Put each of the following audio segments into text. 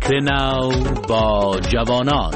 فکر نو با جوانان.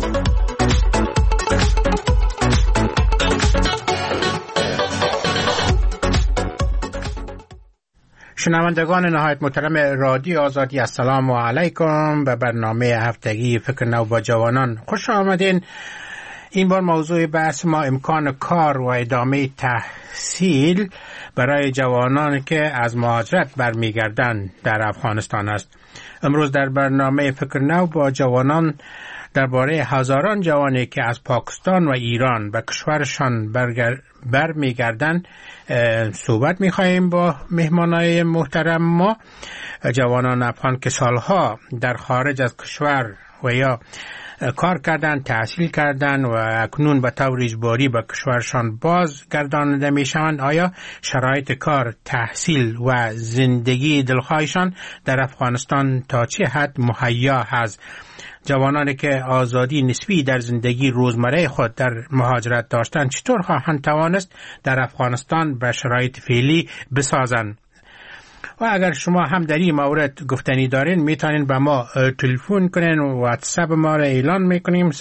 شنوندگان نهایت محترم رادیو آزادی، السلام علیکم و برنامه هفتگی فکر نو با جوانان خوش آمدین. این بار موضوع بحث ما امکان کار و ادامه تحصیل برای جوانان که از مهاجرت برمیگردند در افغانستان است. امروز در برنامه فکر نو با جوانان درباره هزاران جوانی که از پاکستان و ایران به کشورشان برمیگردند صحبت می‌خواهیم با مهمانای محترم ما. جوانان افغان که سالها در خارج از کشور و یا کار کردن، تحصیل کردن و اکنون به طور اجباری به کشورشان بازگردانده میشوند، آیا شرایط کار، تحصیل و زندگی دلخواهشان در افغانستان تا چه حد مهیا هست؟ جوانانی که آزادی نسبی در زندگی روزمره خود در مهاجرت داشتن چطور خواهند توانست در افغانستان به شرایط فعلی بسازند؟ و اگر شما هم در این مورد گفتنی دارین میتونین به ما تلفن کنین و واتساپ ما را اعلان میکنیم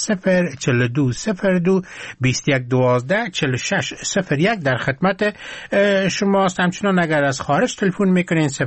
0042124601 در خدمت شما است. همچنان اگر از خارج تلفن میکنین 00420221124501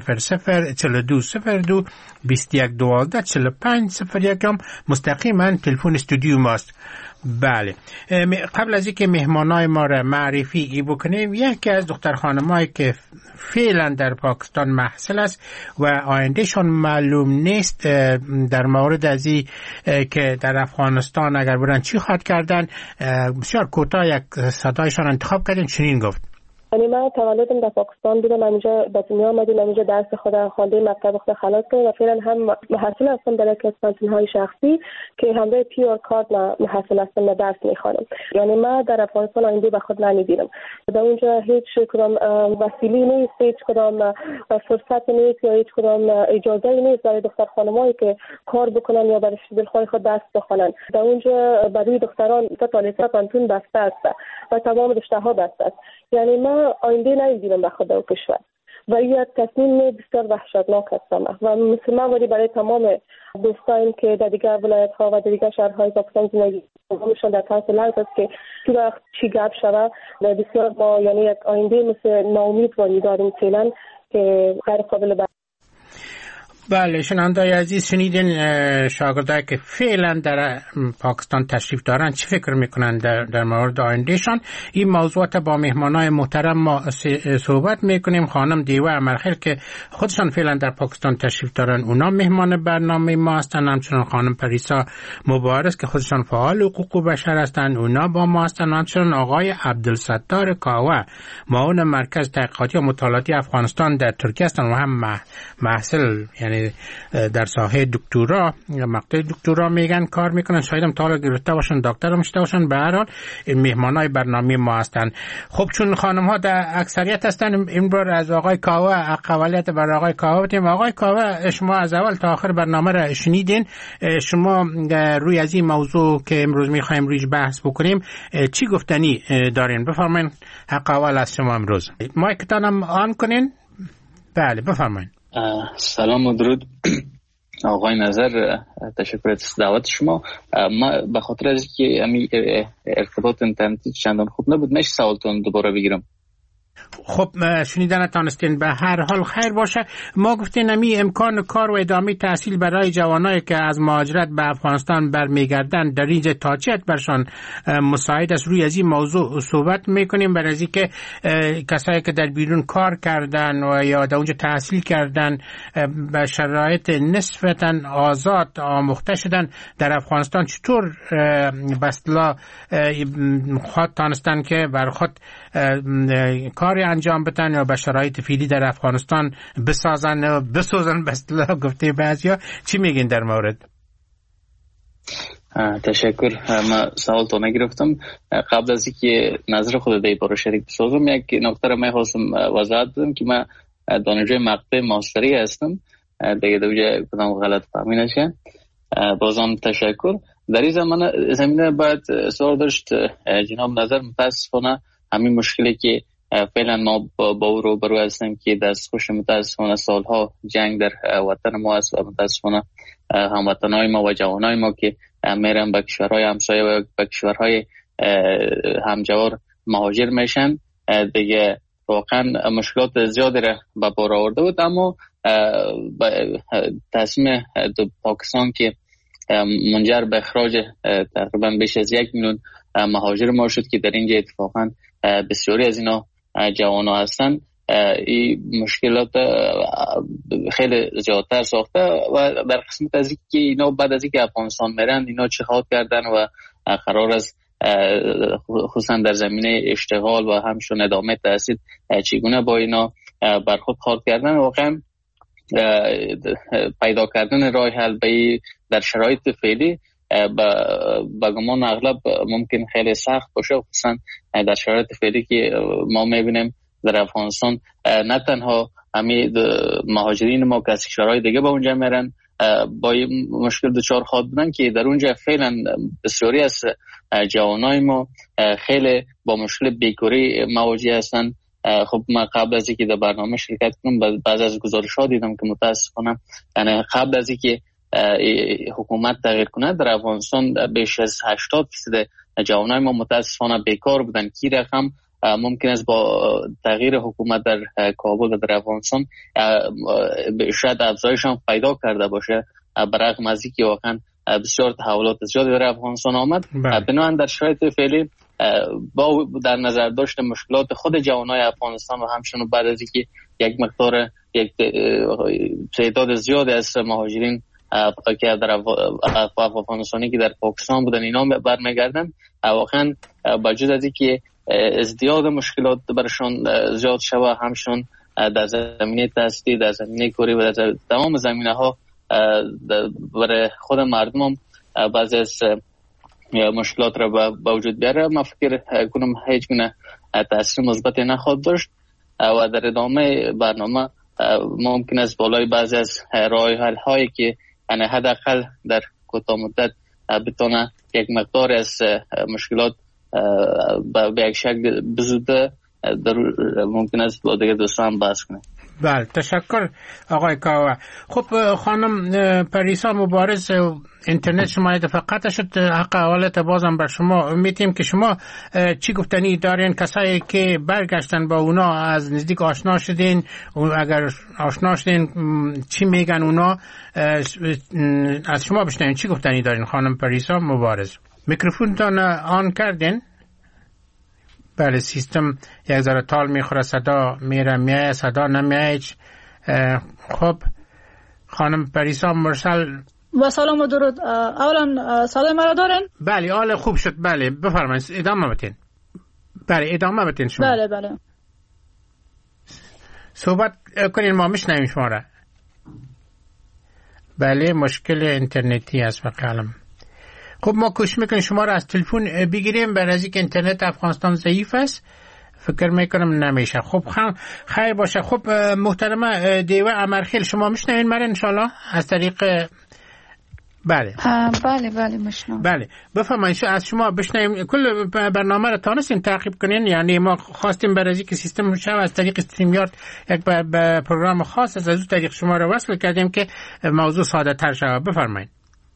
هم مستقیما تلفن استودیو ماست. بله، قبل از اینکه مهمانای ما را معرفی بکنیم، یکی از دختر خانمایی که فعلا در پاکستان محصل است و آیندهشون معلوم نیست در مورد از این که در افغانستان اگر برن چی خواهد کردن، بسیار کوتاه یک صدایشان انتخاب کردیم. چنین گفت: من تولدم در پاکستان بودم، اینجا به دنیا آمدیم، اینجا درس خودم خوانده، مکتب خودم خلاص کردم و فعلا هم محصل هستم در یک از کانتین‌های شخصی که همراه پیور کارت محصل هستم و درس میخوانم. یعنی من در افغانستان آینده به خود نمیبینم. در اونجا هیچ کدام وسیله نیست، هیچ کدام فرصت نیست یا هیچ کدام اجازه نیست برای دختر خانمایی که کار بکنن یا برای دلخواه خود درس بخونن. در اونجا برای دختران تا طالبات پانتون بسته است و تمام رشته‌ها بسته است. یعنی من آینده نمی‌بینم به خود و کشور و این تصمیم بسیار وحشتناک هستم و مثل من ولی برای تمام دوستان که در دیگر ولایت‌ها و در دیگر شهرهای پاکستان زندگی می‌کنند در طرف لحظه است که تو وقت چی گپ شود و بسیار با یعنی یک آینده مثل ناامید ولی داریم فعلا که غیر قابل بله، شنونده‌های عزیز، شنیدین شاگردایی که فعلا در پاکستان تشریف دارن چی فکر میکنن در مورد آیندهشان. این موضوعات با مهمانای محترم ما صحبت میکنیم. خانم دیوه امرخیل که خودشان فعلا در پاکستان تشریف دارن، اونا مهمان برنامه ما هستن. همچنان خانم پریسا مبارز که خودشان فعال حقوق بشر هستن، اونا با ما هستن. همچنان آقای عبدالستار کاوه، معاون مرکز تحقیقاتی و مطالعاتی افغانستان در ترکیه هستن و هم محصل، یعنی در ساحه دکترا، مقطع دکترا میگن کار میکنن. شاید هم تا حالا گرفته باشن، دکتر هم شده باشن. به هر حال مهمانای برنامه ما هستن. خب چون خانم ها در اکثریت هستن، این بار از آقای کاوه اقلیت بر آقای کاوه بدیم. آقای کاوه، شما از اول تا آخر برنامه را شنیدین. شما روی از این موضوع که امروز میخوایم رویش بحث بکنیم چی گفتنی دارین؟ بفرمایید. حق اول از شما امروز. مایکتان آن کنین. بله، بفرمایید. سلام و درود آقای نظر، تشکر از دعوت شما. ما به خاطر از که ارتباط اینترنتی چندان خوب نبود، میشه سوالتون دوباره بگیرم؟ خب شنیدن تانستین. به هر حال خیر باشه. ما گفتین امکان کار و ادامه تحصیل برای جوانایی که از مهاجرت به افغانستان برمیگردن در اینجا تا چه حد برشان مساعد است. روی از این موضوع صحبت میکنیم، برای از که کسایی که در بیرون کار کردن و یا در اونجا تحصیل کردن به شرایط نسبتاً آزاد آموخته شدن در افغانستان چطور به اصطلاح خود تانستن که بر خود کاری انجام بدن یا به شرایط فعلی در افغانستان بسازن و بسازن به اصطلاح گفته بعضیا. چی میگین در مورد؟ تشکر. من سوال تو نگرفتم. قبل از اینکه نظر خود در باره شریک بسازم، یک نکته را می‌خواستم وضاحت بدم که من دانشجوی مقطع ماستری هستم. دیگه دوجه کدام غلط فهمی نشه. بازم تشکر. در این زمینه باید سوال داشت جناب نظر. متاسفانه همین مشکلی که فعلا ما با او روبرو هستیم که دستخوش متاسفانه سالها جنگ در وطن ما است و متاسفانه هموطنهای ما و جوانای ما که میرن به کشورهای همسایه و به کشورهای همجوار مهاجر میشن دیگه واقعا مشکلات زیادی را به بار آورده بود. اما تصمیم پاکستان که منجر به اخراج تقریبا بیش از 1 میلیون مهاجر ما شد که در اینجا اتفاقا بسیاری از اینا جوانا هستن، این مشکلات خیلی زیادتر ساخته و در قسمت از که اینا بعد از اینکه افغانستان میرن اینا چه خواهد کردن و قرار است خصوصا در زمینه اشتغال و همچنین ادامه تحصیل چگونه با اینا برخورد خواهد کردن. واقعا پیدا کردن راه حل در شرایط فعلی با گمان اغلب ممکن خیلی سخت باشه، خصوصا در شرایط فعلی که ما میبینیم در افغانستان نه تنها همه مهاجرین ما که از کشورهای دیگه با اونجا میرن با این مشکل دچار خواهد بودن که در اونجا فعلا بسیاری از جوانای ما خیلی با مشکل بیکاری مواجه هستن. خب من قبل از اینکه در برنامه شرکت کنم بعض از گزارش‌ها دیدم که متاسفانه یعنی قبل از اینکه حکومت تغییر کنه در افغانستان بیش از 80% جوانای ما متاسفانه بیکار بودن. کی رقم ممکن است با تغییر حکومت در کابل و در افغانستان شاید افزایش هم پیدا کرده باشه، برغم از اینکه واقعا بسیار تحولات زیادی در افغانستان آمد. بنابراین در شرایط فعلی با در نظر داشت مشکلات خود جوانای افغانستان و همچنین بعد از اینکه یک تعداد زیادی از مهاجرین که در افغانستانی که در پاکستان بودن اینا برمیگردن، واقعا با وجود از اینکه ازدیاد مشکلات برشان زیاد شده، همشون در زمینه تحصیلی، در زمینه کاری و در تمام زمینه ها برای خود مردم هم بعضی از مشکلات را با وجود بیاره. من فکر کنم هیچ گونه تاثیر مثبت نخواهد داشت و در ادامه برنامه ممکن است بالای بعضی از راه حل هایی که یعنی حداقل در کوتاه مدت بتونه یک مقدار از مشکلات به یک شکل بزوده ممکن است با دیگه دوستان بحث کنیم. بله تشکر آقای کاوه. خب خانم پریسا مبارز، اینترنت شما دفعه قطع شد، حق حوالت بازم بر شما میتیم که شما چی گفتنی دارین؟ کسایی که برگشتن با اونا از نزدیک آشنا شدین، اگر آشنا شدین چی میگن اونا؟ از شما بشنوین چی گفتنی دارین خانم پریسا مبارز. میکروفونتان آن کردین؟ بله سیستم یک ذره تال میخوره، صدا میره میای، صدا نمیای. خب خانم پریسا مرسل با سلام و درود. اولا صدای مرا دارین؟ بله حال خوب شد. بله بفرمایید ادامه بدین. بله ادامه بدین شما. بله صحبت کنین ما میشنویم شما را. بله مشکل اینترنتی است فقط. خب ما کوشش میکنیم شما را از تلفن بگیریم، برای اینکه اینترنت افغانستان ضعیف است فکر میکنم نمیشه. خب خیر باشه. خب محترمه دیوه امرخیل شما میشنوین مرا انشالله از طریق بله میشنوم. بله بفرمایید از شما بشنویم. کل برنامه را تانستین تعقیب کنین؟ یعنی ما خواستیم برای اینکه سیستم شب از طریق استریمیارد یک پروگرام خاص از اون طریق شما را وصل کردیم که موضوع ساده تر شود. بفرمایید.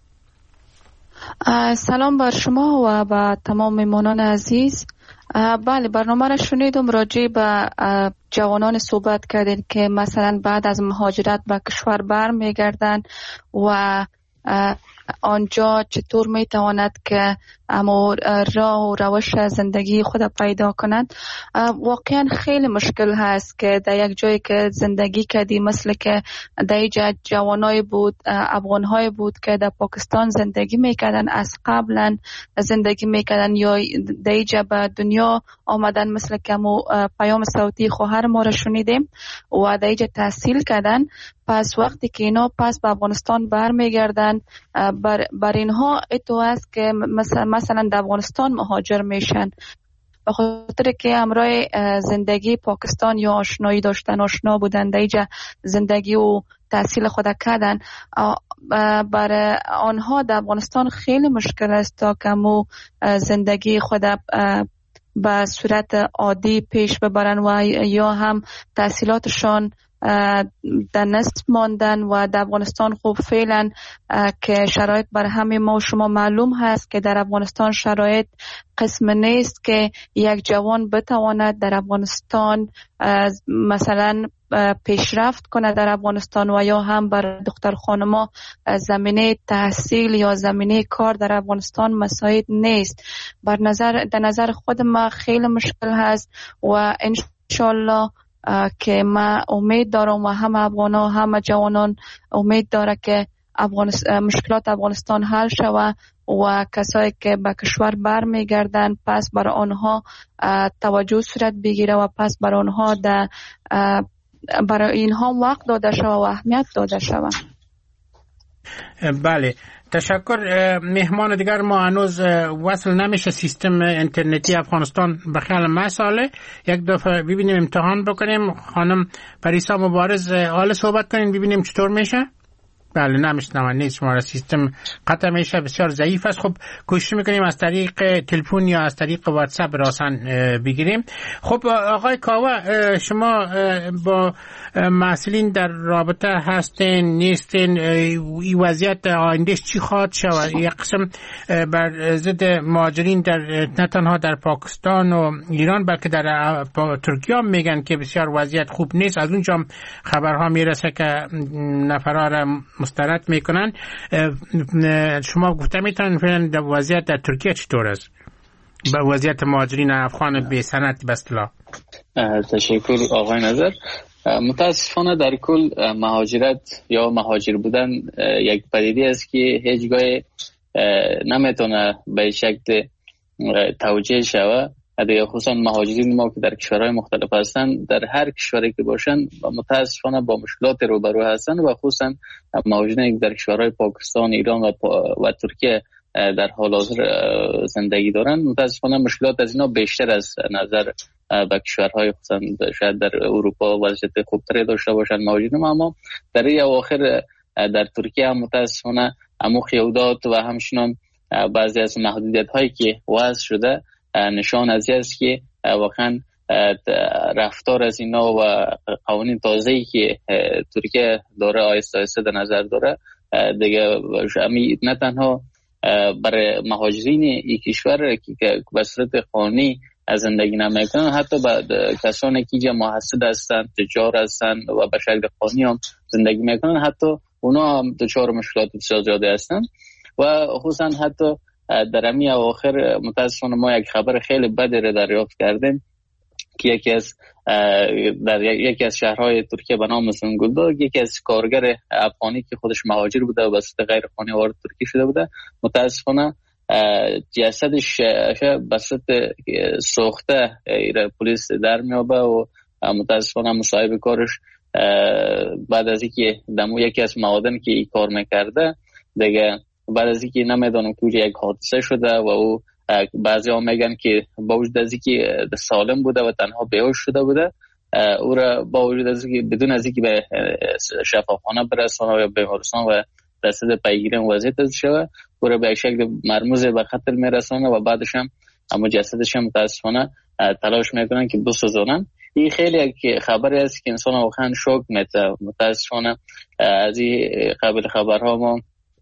سلام بر شما و با تمام میمانان عزیز. بله برنامه را شنیدم، راجع به جوانان صحبت کردین که مثلا بعد از مهاجرت به کشور بر میگردن و آنجا چطور میتواند که اما راه و روش زندگی خود پیدا کنند. واقعا خیلی مشکل هست که در یک جایی که زندگی کردی، مثل که در اینجا جوانای بود، افغانهای بود که در پاکستان زندگی میکردن، از قبلا زندگی میکردن یا در اینجا به دنیا آمدن، مثل که پیام صوتی خواهر ما را شنیدیم و در اینجا تحصیل کردن. پس وقتی که اینا پس به افغانستان برمیگردن، بر اینها اتو است که مثلا در افغانستان مهاجر میشن، به خاطر که همراه زندگی پاکستان یا آشنایی داشتن، آشنا بودن، در اینجا زندگی و تحصیل خود کردن. برای آنها در افغانستان خیلی مشکل است تا که زندگی خود به صورت عادی پیش ببرن و یا هم تحصیلاتشان در نصف ماندن و در افغانستان خوب فعلا که شرایط بر همه ما و شما معلوم هست که در افغانستان شرایط قسم نیست که یک جوان بتواند در افغانستان مثلا پیشرفت کنه در افغانستان و یا هم بر دختر خانما زمینه تحصیل یا زمینه کار در افغانستان مساعد نیست. در نظر خود ما خیلی مشکل هست و انشالله که ما امید دارم و همه افغانا همه جوانان امید داره که مشکلات افغانستان حل شود و کسایی که به کشور برمیگردن پس بر آنها توجه صورت بگیره و پس بر آنها برای اینها وقت داده شود و اهمیت داده شود. بله، تشکر. مهمان دیگر ما هنوز وصل نمیشه سیستم اینترنتی افغانستان به خیال مسئله. یک دفعه ببینیم امتحان بکنیم. خانم پریسا مبارز حال صحبت کنیم ببینیم چطور میشه. بله نمیشنم، نیست شما سیستم قطع میشه، بسیار ضعیف است. خب کوشش میکنیم از طریق تلفن یا از طریق واتساپ راسن بگیریم. خب آقای کاوه، شما با مسئولین در رابطه هستین نیستین؟ این وضعیت آیندهش چی خواهد شود؟ یک قسم بر ضد مهاجرین در نه تنها در پاکستان و ایران بلکه در ترکیه هم میگن که بسیار وضعیت خوب نیست. از اونجا خبرها میرسه که نفرها را مسترد میکنن. شما گفته میتونن فعلا در وضعیت در ترکیه چطور است؟ با وضعیت مهاجرین افغان بی سند به اصطلاح. تشکر آقای نظر. متاسفانه در کل مهاجرت یا مهاجر بودن یک پدیده است که هیچگاه نمیتونه به شکل توجیه شود. دیگه خصوصا مهاجرین ما که در کشورهای مختلف هستن، در هر کشوری که باشن متاسفانه با مشکلات روبرو هستن و خصوصا مهاجرین در کشورهای پاکستان، ایران و ترکیه در حال حاضر زندگی دارن، متاسفانه مشکلات از اینا بیشتر از نظر به کشورهای خصوصا شاید در اروپا وضعیت خوبتری داشته باشن مهاجرین. اما در این اواخر در ترکیه هم متاسفانه خیودات و همچنان بعضی از محدودیت هایی که وضع شده نشان از این است که واقعا رفتار از اینا و قوانین تازه‌ای که ترکیه داره آیسته آیسته در نظر داره دیگه نه تنها برای مهاجرین این کشور که به صورت قانونی از زندگی نمیکنن، حتی به کسانی که اینجا محصل هستن، تجار هستن و به شکل قانونی هم زندگی میکنن، حتی اونا هم دچار مشکلات بسیار زیاده هستن. و خصوصا حتی در امی اواخر متاسفانه ما یک خبر خیلی بدی را دریافت کردیم که یکی از شهرهای ترکیه به نام سنگولداغ یکی از کارگر افغانی که خودش مهاجر بوده و به صورت غیر قانونی وارد ترکیه شده بوده، متاسفانه جسدش به صورت سوخته پلیس در میابه و متاسفانه مصاحب کارش بعد از اینکه دمو یکی از معادن که کار میکرده دیگه بعد از اینکه نمیدونم که یک حادثه شده و او بعضی ها میگن که با وجود از اینکه سالم بوده و تنها بیهوش شده بوده، او را با وجود از اینکه بدون از اینکه به شفاخانه برسانه و بیمارستان و دسته پیگیری وضعیت شده، او را به شکل مرموز به قتل میرسانه و بعدش هم اما جسدش هم متاسفانه تلاش میکنن که بسوزونن. این خیلی یک خبری است که انسان واقعا شوک میده. متاسفانه از این قبل خبرها ما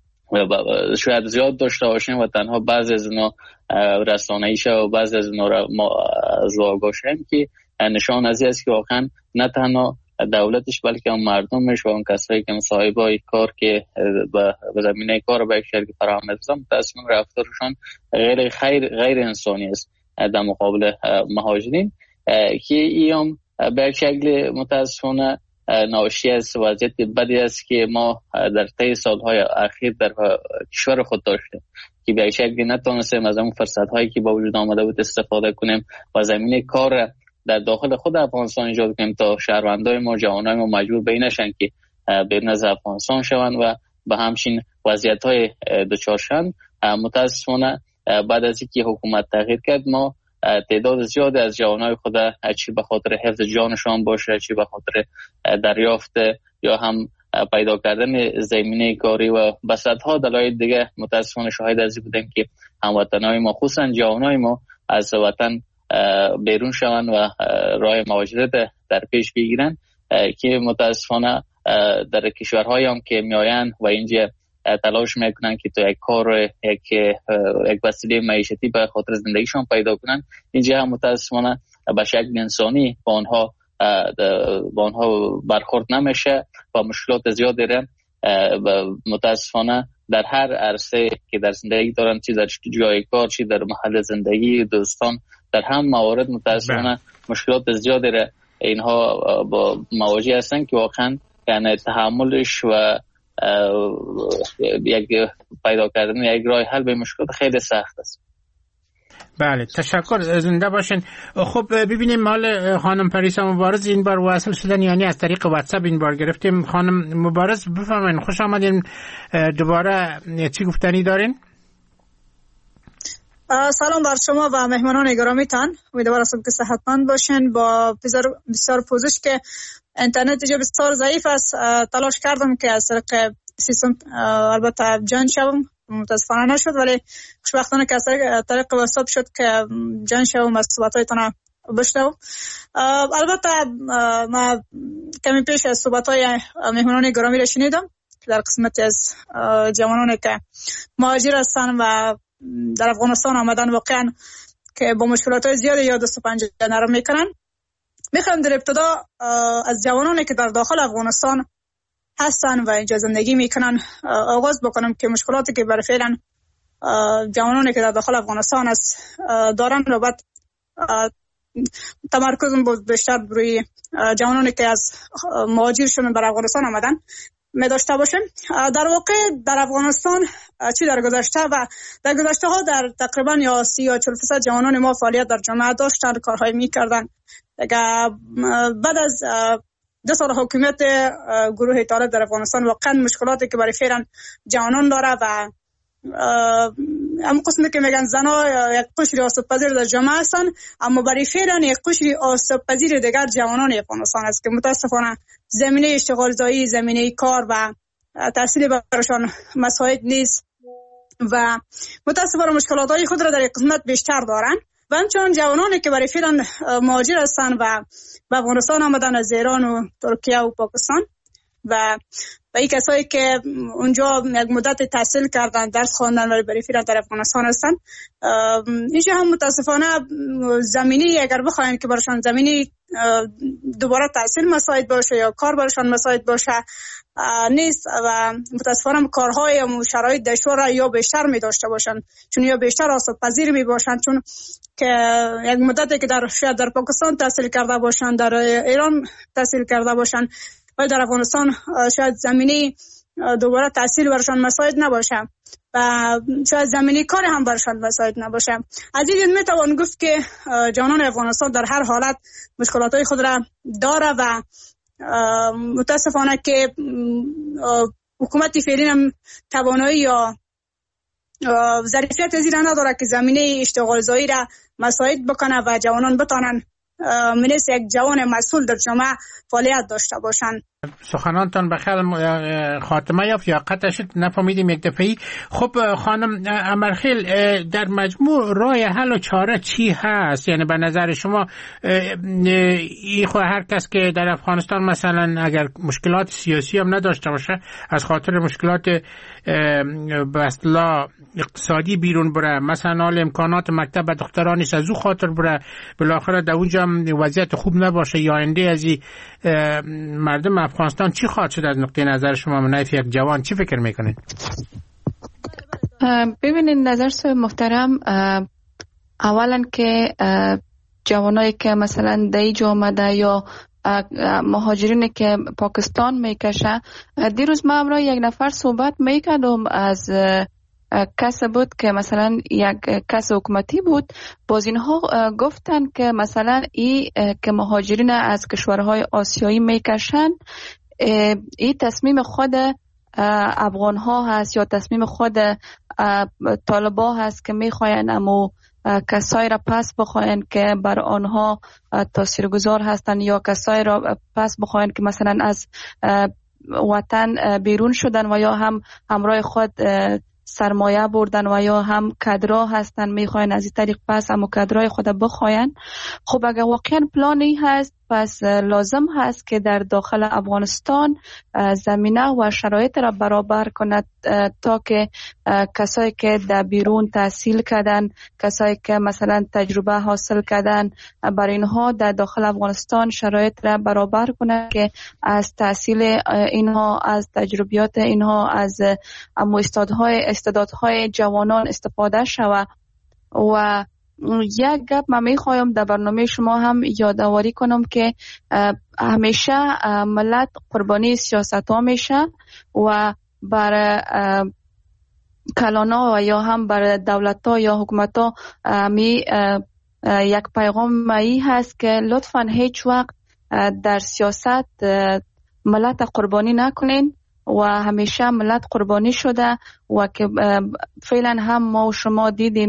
شاید زیاد داشته باشیم و تنها بعضی از اینا رسانه‌ایشه و بعضی از اینا را ما از آگاه شیم که نشان از این است که واقعا نه تنها دولتش بلکه هم مردمش و اون کسایی که صاحبای کار که به زمینه کار به یک شرکت فراهم می‌کنن متأسفانه رفتارشان غیر انسانی است در مقابل مهاجرین که ایام به شکل متأسفانه ناشی از وضعیت بدی است که ما در طی سالهای اخیر در کشور خود داشتیم که به شکلی نتونستیم از اون فرصت‌هایی که با وجود آمده بود استفاده کنیم و زمینه کار در داخل خود افغانستان ایجاد کنیم تا شهروندای ما، جوانای ما مجبور به این نشن که بیرون از افغانستان شوند و به همچین وضعیت‌های دچار شوند. متأسفانه بعد از اینکه حکومت تغییر کرد ما تعداد زیادی از جوانای خود چی به خاطر حفظ جانشان باشه، چی به خاطر دریافت یا هم پیدا کردن زمینه کاری و بسیارها دلایل دیگه متاسفانه شاهد از این بودیم که هموطنای ما خصوصا جوانای ما از وطن بیرون شوند و راه مهاجرت در پیش بگیرن که متاسفانه در کشورهای هم که میآیند و اینجا تلاش میکنن که تو یک کار یک وسیله معیشتی به خاطر زندگیشون پیدا کنن، اینجا هم متاسفانه به شکل انسانی با آنها برخورد نمیشه و مشکلات زیاد دارن. متاسفانه در هر عرصه که در زندگی دارن، چی در جای کار، چی در محل زندگی، دوستان، در هم موارد متاسفانه مشکلات زیاد داره. اینها با مواجه هستن که واقعا یعنی تحملش و یک پیدا کردن یک راه حل به مشکلات خیلی سخت است. بله، تشکر، زنده باشین. خب ببینیم مال خانم پریسا مبارز این بار واصل شدن، یعنی از طریق واتساپ این بار گرفتیم. خانم مبارز بفرمایید، خوش آمدین. دوباره چی گفتنی دارین؟ سلام بر شما و مهمانان گرامی تان. امیدوارم که صحتمند باشین. با بسیار پوزش که اینترنت اینجا بسیار ضعیف است، تلاش کردم که از طریق سیستم البته جان شوم، متاسفانه نشد، ولی خوشبختانه که از طریق واتساپ شد که جان شوم از صحبت‌هایتان بشنوم. البته ما کمی پیش از صحبت‌های مهمانان گرامی را شنیدم که در قسمتی از جوانانی که مهاجر هستند و در افغانستان آمدن واقعا که با مشکلات زیادی یا دست و پنجه نرم میکنن. میخوام در ابتدا از جوانانی که در داخل افغانستان هستن و اینجا زندگی میکنن آغاز بکنم که مشکلاتی که برای فعلا جوانانی که در داخل افغانستان دارن رو بعد تمرکزم بیشتر روی جوانانی که از مهاجر شدن بر افغانستان آمدن می داشته باشیم. در واقع در افغانستان چی در گذشته و در گذشته ها در تقریبا یا 30 یا 40% جوانان ما فعالیت در جامعه داشتن، کارهای میکردن. بعد از 2 سال حکومت گروه طالب در افغانستان واقعا مشکلاتی که برای فعلا جوانان داره و هم قسمی که میگن زنا یک قشر آسیب پذیر در جامعه هستن، اما برای فعلا یک قشر آسیب پذیر دیگر جوانان افغانستان است که متاسفانه زمینه اشتغال زایی، زمینه کار و تحصیل برایشان مساعد نیست و متاسفانه مشکلات های خود را در یک قسمت بیشتر دارن. و همچنان جوانانی که برای فعلا مهاجر هستن و به افغانستان آمدن از ایران و ترکیه و پاکستان و این کسایی که اونجا یک مدت تحصیل کردن، درس خواندن ولی برای فعلا در افغانستان هستن، اینجا هم متاسفانه زمینی اگر بخواین که براشون زمینی دوباره تحصیل مساعد باشه یا کار براشون مساعد باشه نیست و متاسفانه کارهای و شرایط دشوار یا بیشتر می داشته باشن، چون یا بیشتر آسیب پذیر می باشن، چون که یک مدتی که شاید در پاکستان تحصیل کرده باشن، در ایران تحصیل کرده باشن و در افغانستان شاید زمینی دوباره تحصیل برشان مساعد نباشه و شاید زمینی کار هم برشان مساعد نباشه. از این دید میتوان گفت که جوانان افغانستان در هر حالت مشکلاتهای خود را داره و متاسفانه که حکومت فعلی هم توانایی یا ظرفیت از این نداره که زمینه اشتغال زایی را مساعد بکنه و جوانان بتانن منیست یک جوان مسئول در جامعه فعالیت داشته باشن. سخنانتان بخیر خاتمه یافت یا قطع شد، نفهمیدیم یک دفعی. خب خانم امرخیل، در مجموع راه حل و چاره چی هست؟ یعنی به نظر شما هر کس که در افغانستان مثلا اگر مشکلات سیاسی هم نداشته باشه، از خاطر مشکلات به اصطلاح اقتصادی بیرون بره، مثلا امکانات مکتب دخترانش از او خاطر بره، بالاخره در اونجا وضعیت خوب نباشه، یا آینده از مردم افغانستان چی خواهد شد از نقطه نظر شما من یک جوان چی فکر میکنید؟ ببینید نظر صاحب محترم، اولا که جوانایی که مثلا دیجا آمده یا مهاجرینی که پاکستان میکشه، دیروز من امروز یک نفر صحبت میکردم از کس بود که مثلا یک کس حکومتی بود، باز اینها گفتن که مثلا که مهاجرین از کشورهای آسیایی میکشن، این تصمیم خود افغان ها هست یا تصمیم خود طالبا هست که میخواین امو کسایی را پس بخواین که بر آنها تاثیرگذار هستن یا کسایی را پس بخواین که مثلا از وطن بیرون شدن و یا هم همراه خود سرمایه بردن و یا هم کادرها هستن میخواین از این طریق پس هم کادرای خود بخواین. خب اگر واقعا پلانی هست پس لازم هست که در داخل افغانستان زمینه و شرایط را برابر کند تا که کسایی که در بیرون تحصیل کردن، کسایی که مثلا تجربه حاصل کردن، برای اینها در داخل افغانستان شرایط را برابر کند که از تحصیل اینها، از تجربیات اینها، از استعدادهای جوانان استفاده شود. و یک گپ من میخوایم در برنامه شما هم یادآوری کنم که همیشه ملت قربانی سیاست ها میشه و بر کلانا و یا هم بر دولت ها یا حکومت ها یک پیغام ای هست که لطفاً هیچ وقت در سیاست ملت قربانی نکنین و همیشه ملت قربانی شده و که فعلا هم ما و شما دیدیم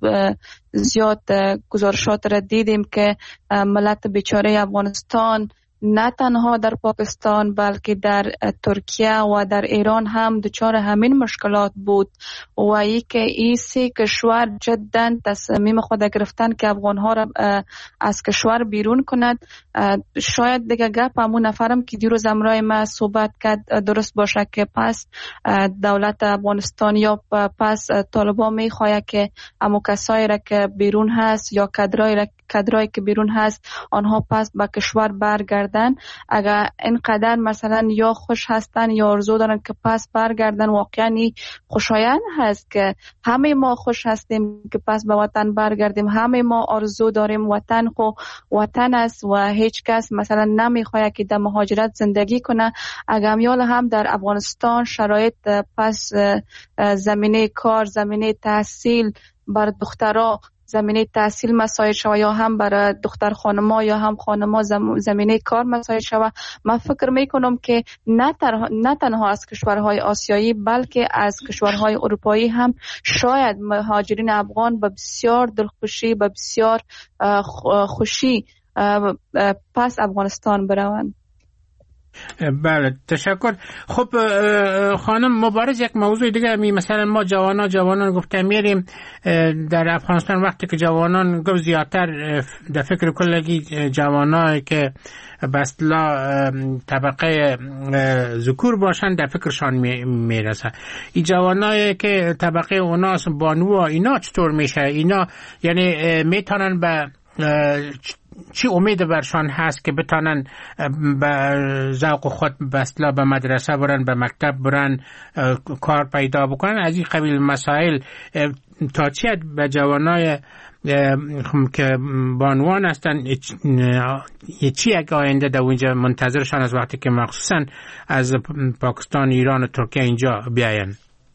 زیاد گزارشات را دیدیم که ملت بیچاره افغانستان نه تنها در پاکستان بلکه در ترکیه و در ایران هم دچار همین مشکلات بود و ای که این سه کشور جدا تصمیم خود گرفتن که افغانها را از کشور بیرون کند. شاید دیگه گپ همون نفرم که دیروز امرای ما صحبت کرد درست باشه که پس دولت افغانستان یا پس طالبان میخواه که همو کسایی را که بیرون هست یا کادرایی که بیرون هست آنها پس به کشور برگردن. اگر اینقدر مثلا یا خوش هستن یا آرزو دارن که پس برگردن، واقعا خوشایند هست که همه ما خوش هستیم که پس به وطن برگردیم، همه ما آرزو داریم وطن خو وطن است و هیچ کس مثلا نمیخواد که در مهاجرت زندگی کنه. اگر میال هم در افغانستان شرایط پس زمینه کار، زمینه تحصیل بر دخترها، زمینه تحصیل مساعد شود یا هم برای دختر خانما یا هم خانما زمینه کار مساعد شود. من فکر میکنم که نه تنها از کشورهای آسیایی بلکه از کشورهای اروپایی هم شاید مهاجرین افغان به بسیار دلخوشی، به بسیار خوشی پس افغانستان بروند. بله تشکر. خب خانم مبارز، یک موضوع دیگه مثلا ما جوانان گفتم میریم در افغانستان، وقتی که جوانان گفت زیادتر در فکر کلگی جوانایی که بسلا طبقه ذکور باشن در فکرشان میرسه. این جوانایی که طبقه اوناس بانو اینا چطور میشه؟ اینا یعنی میتونن به چی امید برشان هست که بتانن به ذوق خود بسلا به مدرسه برن، به مکتب برن، کار پیدا بکنن؟ از این قبیل مسائل تا چی به جوانای که بانوان هستن چی یک آینده در اونجا منتظرشان از وقتی که مخصوصا از پاکستان، ایران و ترکیه اینجا بیاین؟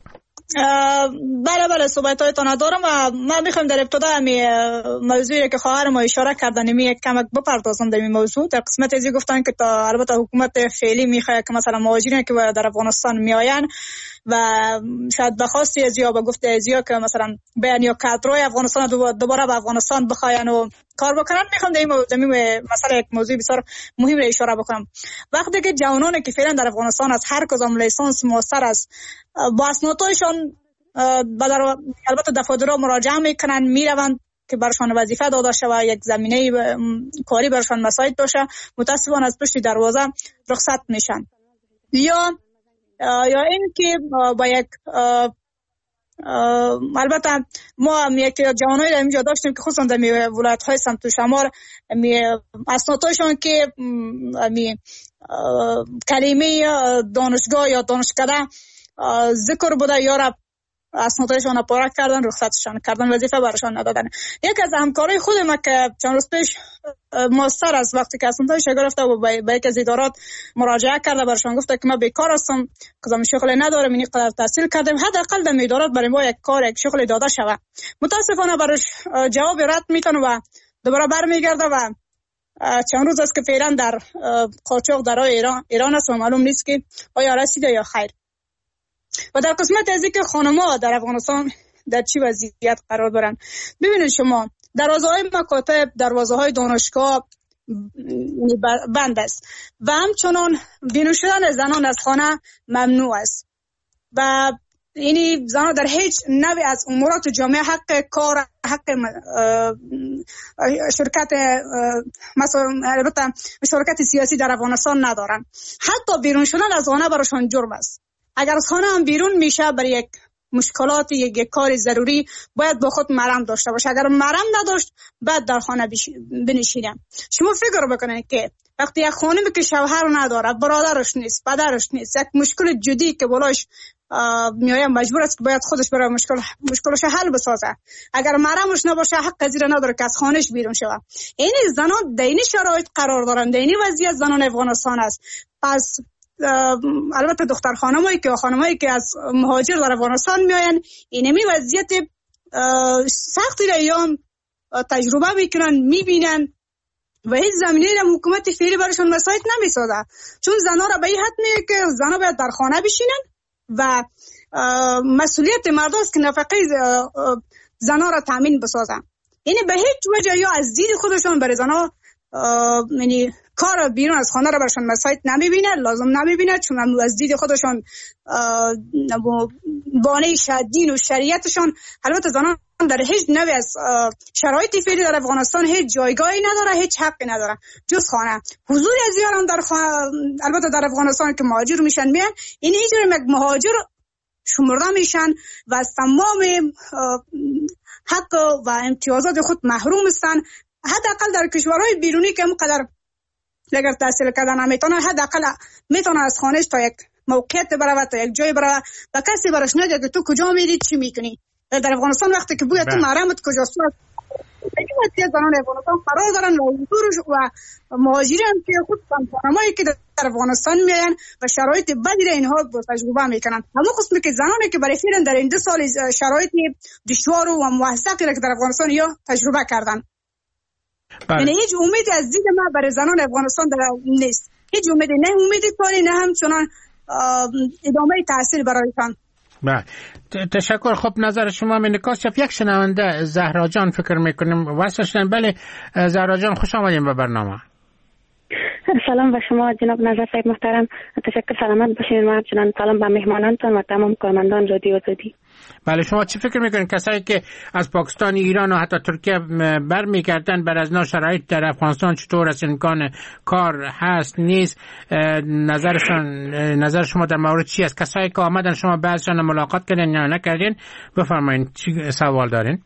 بله صحبت هایتان دارم و من میخوام در ابتدا همی موضوعی که خواهر ما اشاره کردن می یک کمک بپردازم در این موضوع. در قسمت ازی گفتن که تا البته حکومت فعلی میخواد که مثلا مهاجرین که در افغانستان میآین و شاید بخواستی ازیا به گفته ازیا که مثلا بیان یا کادرای افغانستان دوباره به افغانستان بخواین و کار بکنن، میخوام در این مسئله یک موضوع بسیار مهم را اشاره بکنم. وقتی که جوانانی که فعلا در افغانستان از هر کدام لیسانس ماستر است با اسنادشان البته دفاتر مراجعه میکنن، میروند که برشان وظیفه داده شود، یک زمینه کاری برشان مساعد باشه، متاسفانه از پشت دروازه رخصت میشن. یا این که با یک البته ما هم یک جوانایی در اینجا داشتیم که خصوصا در ولایت‌های سمت و شمال اسنادشان که کلمه دانشگاه یا دانشکده ذکر بوده یا را اسنادشان پاره کردن، رخصتشان کردن، وظیفه برشان ندادن. یک از همکارای خود ما که چند روز پیش ماستر از وقتی که اسنادش گرفته و به یک از ادارات مراجعه کرده، برشان گفته که من بیکار هستم، کدام شغلی ندارم، این قدر تحصیل کردم، حداقل در ادارات برای ما یک کار، یک شغلی داده شود. متاسفانه برش جواب رد میکنه و دوباره برمیگرده و چند روز است که فعلا در قاچاق در ایران است و معلوم نیست که آیا رسیده یا خیر. و در قسمت از اینکه خانم‌ها در افغانستان در چی وضعیت قرار دارن، ببینید شما دروازه‌های مکاتب، دروازه‌های دانشگاه بند است و همچنان بیرون شدن زنان از خانه ممنوع است و یعنی زنان در هیچ نوع از امورات جامعه حق کار، حق شرکت مثلا البته شرکت سیاسی در افغانستان ندارن. حتی بیرون شدن از خانه براشون جرم است. اگر از خانه هم بیرون میشه برای یک مشکلات یک کار ضروری باید با خود محرم داشته باشه. اگر محرم نداشت بعد در خانه بنشینه. شما فکر بکنید که وقتی یک خانمی که شوهر نداره، برادرش نیست، پدرش نیست، یک مشکل جدی که بالاش میایم مجبور است که باید خودش برای مشکلش حل بسازه. اگر محرمش نباشه حق زیر نداره که از خانهش بیرون شود. این زنان در این شرایط قرار دارند. در این وضعیت زنان افغانستان است. پس البته دختر خانمایی که از مهاجر در افغانستان میاین اینمی وضعیت سختی را ایام تجربه میکنن، میبینن و هیچ زمینه را حکومت فعلی براشون مساعد نمیسازه. چون زنها را به این حد میگه که زنها باید در خانه بشینن و مسئولیت مرد است که نفقه زنها را تامین بسازن. یعنی به هیچ وجه یا از دید خودشون برای زنها یعنی کار بیرون از خانه را برشون مساعد نمیبینه، لازم نمیبینه، چون از دید خودشون بانه دین و شریعتشون. البته زنان در هیچ نوع از شرایط فعلی در افغانستان هیچ جایگاهی نداره، هیچ حقی نداره جز خانه. حضور از یاران در البته در افغانستان که مهاجر میشن میان، این اینجوری مهاجر شمرده میشن و از تمام حق و امتیازات خود محروم هستن. حداقل در کشورهای بیرونی که همقدر اگر تحصیل کردن نمیتونه، حداقل میتونه از خانهش تا یک موقعیت بره، تا یک جای بره و کسی برش نگه که تو کجا میری، چی میکنی. در افغانستان وقتی که بوی تو محرمت کجاست، این زنان افغانستان قرار دارن و حضورش و مهاجرین که خود خانمایی که در افغانستان میاین و شرایط بدی را اینها تجربه میکنن. همون قسمی که زنانی که برای فعلا در این 2 سال شرایط دشوار و موثقی را که در افغانستان یا تجربه کردن. یعنی هیچ امیدی از دید ما برای زنان افغانستان نیست. هیچ امیدی، نه امیدی کاری، نه همچنان ادامه تحصیل برایشان. بله، تشکر. خب نظر شما منکاس. یک شنونده زهرا جان فکر میکنیم واسه. بله زهرا جان، خوش آمدین به برنامه. سلام به شما جناب نظر صاحب محترم. تشکر، سلامت باشین. و همچنان سلام به مهمانانتان و تمام کارمندان رادیو آزادی. بله، شما چی فکر میکنین کسایی که از پاکستان، ایران و حتی ترکیه برمیگردن، بر از شرایط در افغانستان چطور است؟ امکان کار هست نیست؟ نظر شما در مورد چی است؟ کسایی که آمدن شما بعضشان ملاقات کردین یا نکردین؟ بفرمایید چی سوال دارین؟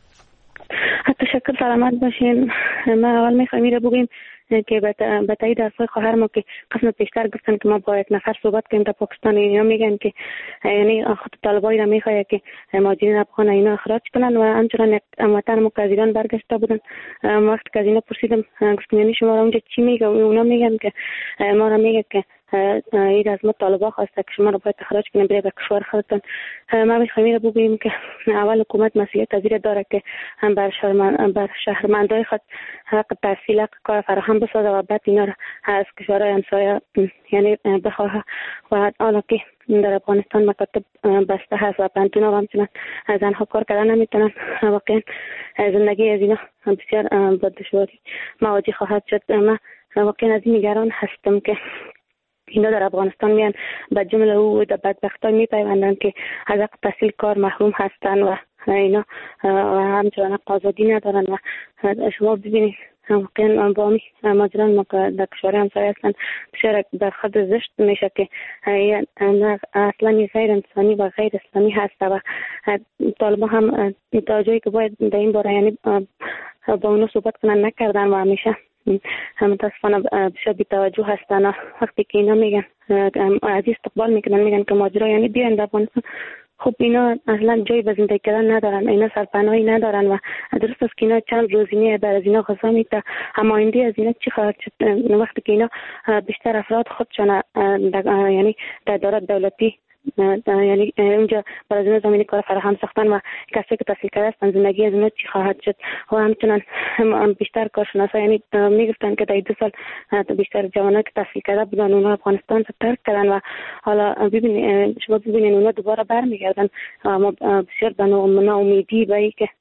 تشکر، سلامت باشین. ما اول میخوایم این رو بگیم که به تایید از خواهر ما که قسم پیشتر گفتن که ما با یک نفر صحبت کنیم در پاکستان، اینا میگن که یعنی خود طالبایی را میخواد که مهاجرین افغان اینا اخراج کنن و همچنان یک وطن ما که از ایران برگشته بودن. وقتی که از اینا پرسیدم گفتم یعنی شما را اونجا چی میگه؟ اونا میگن که ما را میگه که این از ما طالبا خواسته که شما را باید اخراج کنیم برای به کشور خودتان. ما میخوایم را بگوییم که اول حکومت مسئولیت از این داره که هم بر شهروندای خود حق تحصیل، حق کار فراهم بسازه و بعد اینا را از کشورهای همسایه یعنی بخواه. و حالا که در افغانستان مکاتب بسته هست و پانتونا و همچنان زنها کار کردن نمیتونن، واقعا زندگی از اینا بسیار با دشواری مواجه خواهد شد. من واقعا از این نگران هستم که اینا در افغانستان میان به جمله او در بدبختای میپیوندن که از حق تحصیل کار محروم هستن و اینا همچنان حق آزادی ندارن. و شما ببینید واقعا با ماجران ما در کشور همسایه هستن بسیار در خود زشت میشه که اصلا غیر انسانی و غیر اسلامی هست و طالبا هم تا جایی که باید در این باره یعنی با اونو صحبت کنن نکردن و همیشه متاسفانه بسیار بی‌توجه هستن. وقتی که اینا میگن از استقبال میکنن میگن که ماجرا یعنی بیاین در افغانستان، خب اینا اصلا جایی به زندگی کردن ندارن، اینا سرپناهی ندارن و درست است که اینا چند روزینه بر از اینا غذا میده، اما آینده از اینا چی خواهد شد وقتی که اینا بیشتر افراد خودشان یعنی در دولت دولتی یعنی اونجا برای اینا زمینی کار فراهم ساختن و کسی که تحصیل کرده هستن زندگی از اینا چی خواهد شد. و همچنان بیشتر کارشناسا یعنی میگفتن که در 2 سال بیشتر جوانان که تحصیل کرده بودن اونا افغانستان رو ترک کردن و حالا شما ببینید اونا دوباره برمیگردن. ما بسیار به ناامیدی به این که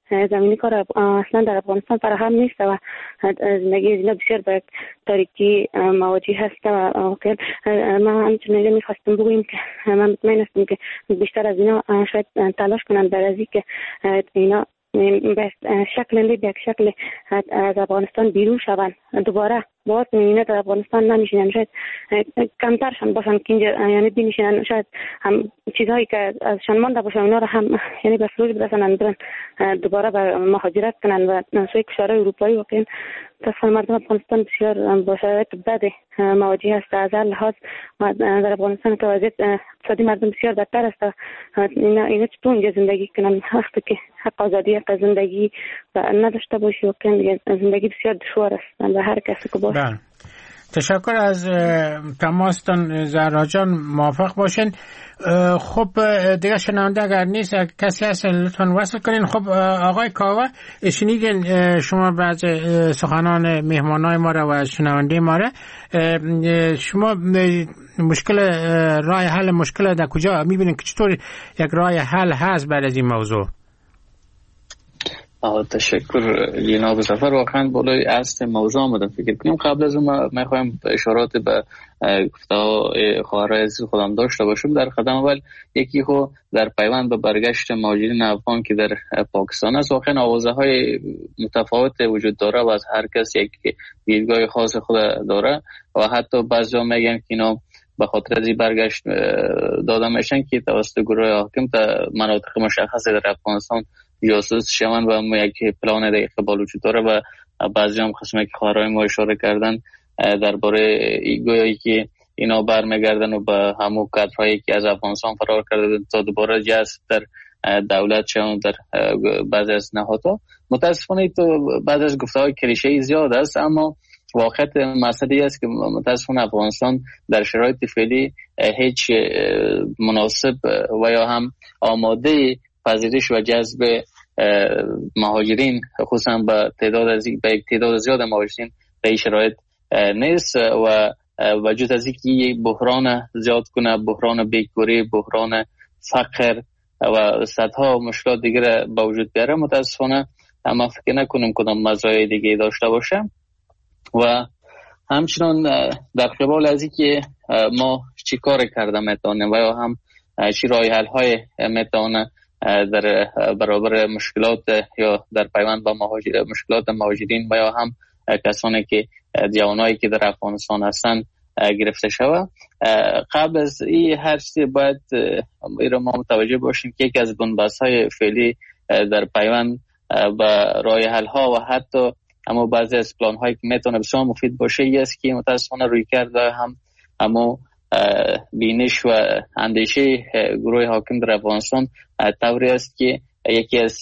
زمینی کار اصلا در افغانستان فراهم نیست و زندگی اینا بسیار به تاریکی مواجه هست و ما همچنین میخواستم بگویم که من مطمئن هستم که بیشتر از اینا شاید تلاش کنند برای از که اینا به شکل از افغانستان بیرون شوند. دوباره باید اینا در افغانستان نمیشینن، شاید کمترشان باشن که اینجا یعنی بینشینن، شاید هم چیزهایی که ازشان مانده باشه اینا رو هم یعنی به فروش برسنن، برن دوباره به مهاجرت کنن و سوی کشورهای اروپایی. واقعا تصفیه مردم افغانستان بسیار با شرایط بد مواجه است از هر لحاظ و در افغانستان که وضعیت اقتصادی مردم بسیار بدتر است. اینا چطور اینجا زندگی کنن وقتی که حق آزادی حق زندگی و نداشته باشی؟ واقعا زندگی بسیار دشوار است به هر کسی که باشه. تشکر از تماستان زهرا جان، موافق باشین. خب دیگه شنونده اگر نیست کسی هست لطفاً وصل کنین. خب آقای کاوه، شنیدین شما بعض سخنان مهمانای ما را و شنونده ما را. شما مشکل راه حل مشکل در کجا میبینین که چطور یک راه حل هست بعد از این موضوع؟ تشکر جناب ظفر. واقعا بالای اصل موضوع آمدم فکر کنیم. قبل از اون میخوایم اشارات به گفته‌های خواهرای عزیز خودم داشته باشم. در قدم اول یکی خو در پیوند به برگشت مهاجرین افغان که در پاکستان است، واقعا آوازه های متفاوت وجود داره و از هر کس یک دیدگاه خاص خود داره و حتی بعضیا میگن که اینا به خاطر از این برگشت داده میشن که توسط گروه حاکم تا مناطق مشخص در افغانستان جاسوس شوند و هم یک پلان در اقبال وجود داره و بعضی هم قسمه که خواهرای ما اشاره کردن درباره گویایی که اینا برمیگردن و به همون کادرهایی که از افغانستان فرار کرده تا دوباره جذب در دولت شوند در بعضی از نهادها. متاسفانه تو بعضی از گفته‌های کلیشه‌ای زیاد است، اما واقعیت مسئله است که متاسفانه افغانستان در شرایط فعلی هیچ مناسب و یا هم آماده پذیرش و جذب مهاجرین خصوصا به یک تعداد زیاد مهاجرین به این شرایط نیست و وجود از اینکه بحران زیاد کنه، بحران بیکاری، بحران فقر و صدها مشکلات دیگر با وجود بیاره، متاسفانه اما فکر نکنیم کدام مزایای دیگه داشته باشه. و همچنان در قبال از اینکه ما چی کار کرده میتونیم و یا هم چی راه حل های میتونه در برابر مشکلات یا در پیوند با مشکلات مهاجرین و یا هم کسانی که جوانایی که در افغانستان هستن گرفته شود. قبل از این هر چیزی باید ما متوجه باشیم که یکی از بنبست‌های فعلی در پیوند با راه حل ها و حتی اما بعضی از پلان هایی که میتونه بسیار مفید باشه ای است که متاسفانه روی کرده اما بینش و اندیشه گروه حاکم در افغانستان طوری است که یکی از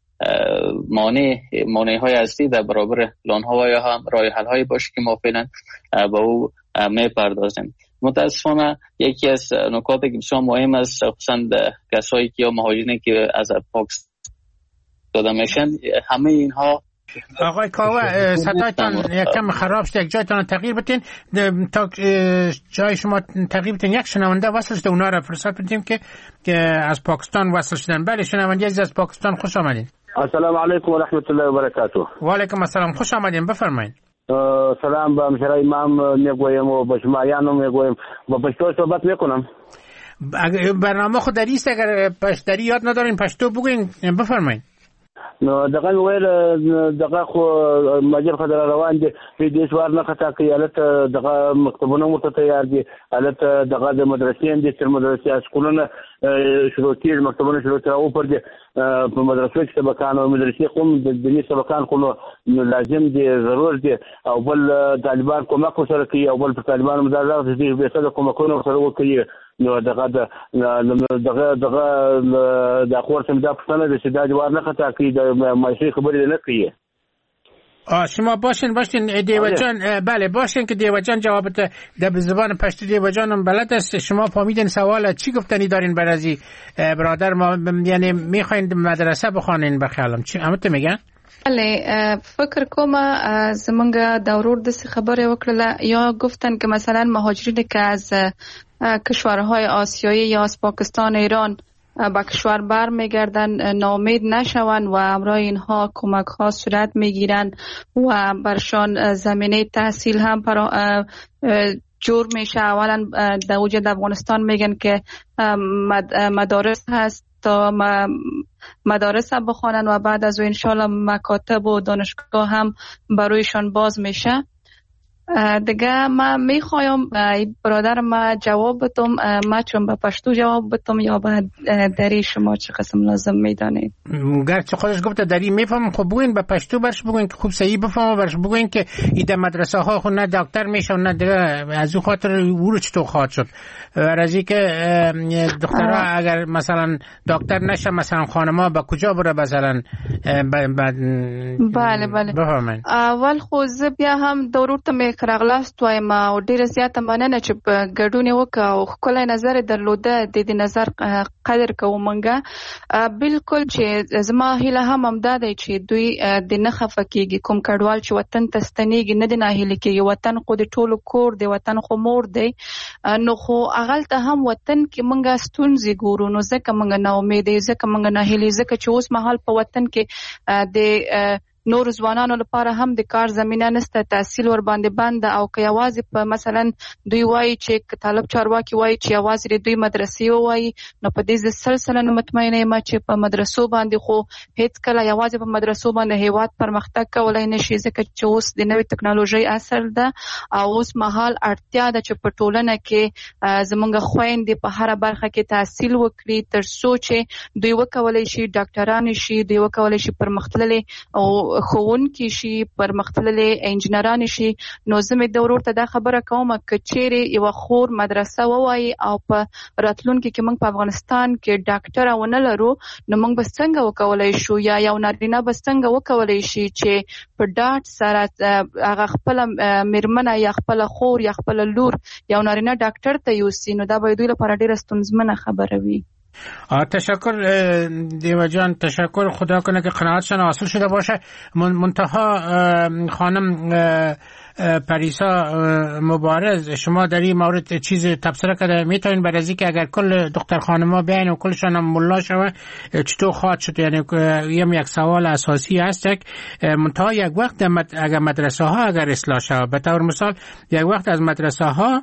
مانع های اصلی در برابر پلان ها و یا هم راه حل هایی باشه که ما فعلا با او میپردازیم. متاسفانه یکی از نکات که بسیار مهم است خصوصا کسایی که یا مهاجرین که از پاکستان داده میشن، همه اینها. آقای کاوه صدایتان یکم خراب شد، یک جایتان تغییر بتین تا جای شما تغییر بتین. یک شنونده وصل شده، اونا را فرصت بدیم که از پاکستان وصل شدن. بله شنونده عزیز از پاکستان خوش آمدین. السلام علیکم و رحمت الله و برکاته. و علیکم السلام، خوش آمدین، بفرمایید. سلام به مشرای امام میگویم و به شما یانو میگویم و پشتو صحبت میکنم. برنامه خود دریست، اگر پشتری یاد ندارین پشتو بگوین بفرمایید. نو دغه ویل دغه خو ماجر خدای روان دي په دې سوار نه خطا کوي، البته دغه مکتبونه مرته تیار دي، البته دغه د مدرسې دي، تر مدرسې اسکولونه شروع کیږي، مکتبونه شروع کړو پر دي په مدرسو کې سبقان او مدرسې قوم د دیني سبقان خو لازم دي ضرور دي، او بل طالبان کومک سره کوي او بل طالبان مدارات دي به څه کومکونه سره کوي. نو دغه د خور سم دا پښتنه د سیدا جوار نه خطا کوي، د ماشي خبرې نه کوي. شما باشین دیوجان. بله باشین که دیوجان جواب در زبان پشتو دیوجان هم بلد است. شما فهمیدین سوال چی گفتنی دارین برازی برادر ما، یعنی میخواین مدرسه بخوانین بخیالم چی همت میگن؟ بله فکر کوم زمونږ د ورور د خبرې وکړه یا گفتن که مثلا مهاجرین که از کشورهای آسیایی یا از پاکستان ایران به کشور بر میگردن ناامید نشوند و همراه اینها کمک ها صورت میگیرن و برشان زمینه تحصیل هم جور میشه. اولا در وجود افغانستان میگن که مدارس هست تا مدارس هم بخوانن و بعد از او انشالله مکاتب و دانشگاه هم برویشان باز میشه. دیگه ما میخوایم برادر ما جواب بتم، ما چون به پشتو جواب بتم یا به دری شما چه قسم لازم میدانید؟ گرچه خودش گفته دری میفهم، خب بگوین به پشتو برش بگوین که خوب صحیح بفهم، برش بگوین که ایده مدرسه ها خود نه دکتر میشه نه دیگه از او خاطر او رو چطور خواهد شد. ورزی که دخترها اگر مثلا دکتر نشه مثلا خانما به کجا بره مثلا؟ بله بفهمین. اول خو بیا هم ضرورت می کراغلاست وایم او ډیر زیاته مننه چې ګډون وکړه او خپل نظر درلوده د دې نظر قدر کوو منګه. بالکل چې زما هیله هم دا دی چې دوی د نه خفه کېږي، کوم کډوال چې وطن ته ستنېږي نه د ناهیلي کېږي، وطن خو د ټولو کور دی، وطن خو مور دی، نو خو هغلته هم وطن کې منګه ستونزې ګورو، نو ځکه منګه نا امیده، ځکه منګه ناهیلي، ځکه چې اوس مهال په وطن کې د نور ځوانانو لپاره هم د کار زمینه نشته، تحصیل ور باندې بند او که یوازې په مثلا دوی وایي چې طالب چارواکي وایي چې یوازې دوی مدرسې وایي، نو په دې سلسله نه مطمئنه یم چې په مدرسو باندې خو هیڅ کله یوازې په مدرسو باندې هیواد پرمختګ کولای نشي، ځکه چې اوس د نوې ټکنالوژي اثر ده او اوس مهال اړتیا ده چې په ټولنه کې زمونږ خويندې په هر برخه کې تحصیل وکړي تر څو چې دوی وکولای شي ډاکټران شي، دوی وکولای شي پرمختللي او خوونکی شي، پرمختللي انجنیران شي. نو زمې د ورور ته دا خبره کوم چې چیرې یو خور مدرسه ووایي او په راتلونکي کې موږ په افغانستان کې ډاکټر ونه لرو، نو موږ به څنګه وکولای شو یا یو نارینه به څنګه وکولای شي چې په ډاټ سره هغه خپل میرمنه یا خپل خور یا خپل لور یو نارینه ډاکټر ته یوسي، نو دا به دوی لپاره ډیره ستونزمنه خبره وي. تشکر دیو جان، تشکر. خدا کنه که قناعتشان حاصل شده باشه. منتها خانم پریسا مبارز، شما در این مورد چیز تبصره کرده میتونین برای که اگر کل دختر خانما بیاین و کلشان هم ملا شوه چطور خواهد شد؟ یعنی یک سوال اساسی هست. منتها یک وقت اگر مدرسه ها اگر اصلاح شود، به طور مثال یک وقت از مدرسه ها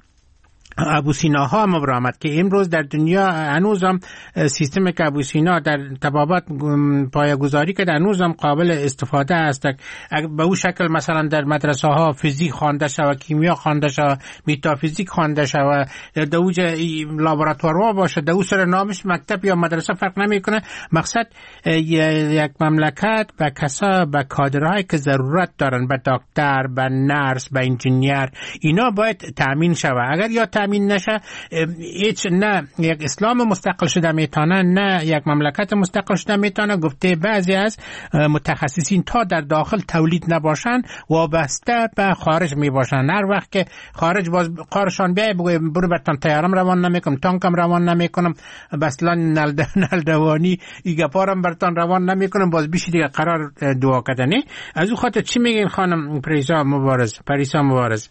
ابوسینا ها مبرامد که امروز در دنیا هنوز هم سیستم که ابوسینا در طبابت پایه‌گذاری که هنوز هم قابل استفاده است. به اون شکل مثلا در مدرسه ها فیزیک خوانده شود، کیمیا خوانده شود، متافیزیک خوانده شود، در اوج لابراتوارها باشه، در اون سر نامش مکتب یا مدرسه فرق نمیکنه. مقصد یک مملکت به کسا به کادرهایی که ضرورت دارن، به دکتر، به نرس، به انجینیر، اینا باید تامین شود. اگر یا تامین نشه هیچ نه یک اسلام مستقل شده میتونه نه یک مملکت مستقل شده میتونه. گفته بعضی از متخصصین تا در داخل تولید نباشن وابسته به خارج میباشن. هر وقت که خارج باز قارشان بیای بگوی برو برتان تیارم روان نمیکنم، تانکم روان نمیکنم، بسلا نلدوانی ایگپارم برتان روان نمیکنم، باز بیشی دیگه قرار دعا کردنی. از او خاطر چی میگین خانم پریسا مبارز؟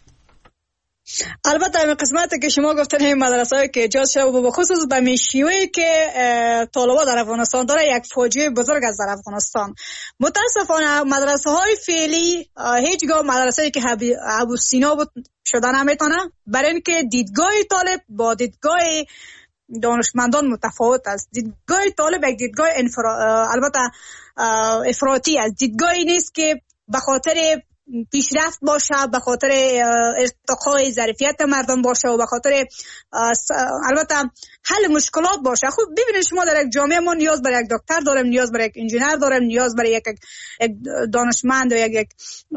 البته این قسمتی که شما گفتن این مدرسه‌ای که ایجاد شده و بخصوص به میشیوی که طالبا در افغانستان داره یک فاجعه بزرگ است در افغانستان. متاسفانه مدرسه‌های فعلی هیچگاه مدرسه‌ای که ابوسینا شده نمیتونه، برای اینکه دیدگاه طالب با دیدگاه دانشمندان متفاوت است. دیدگاه طالب یک دیدگاه البته افراطی است. دیدگاهی نیست که به خاطر پیشرفت باشه، به خاطر ارتقای ظرفیت مردم باشه و به خاطر البته حل مشکلات باشه. خب ببینید شما در یک جامعه ما نیاز برای یک دکتر داریم، نیاز برای یک انجینر داریم، نیاز برای یک دانشمند و یک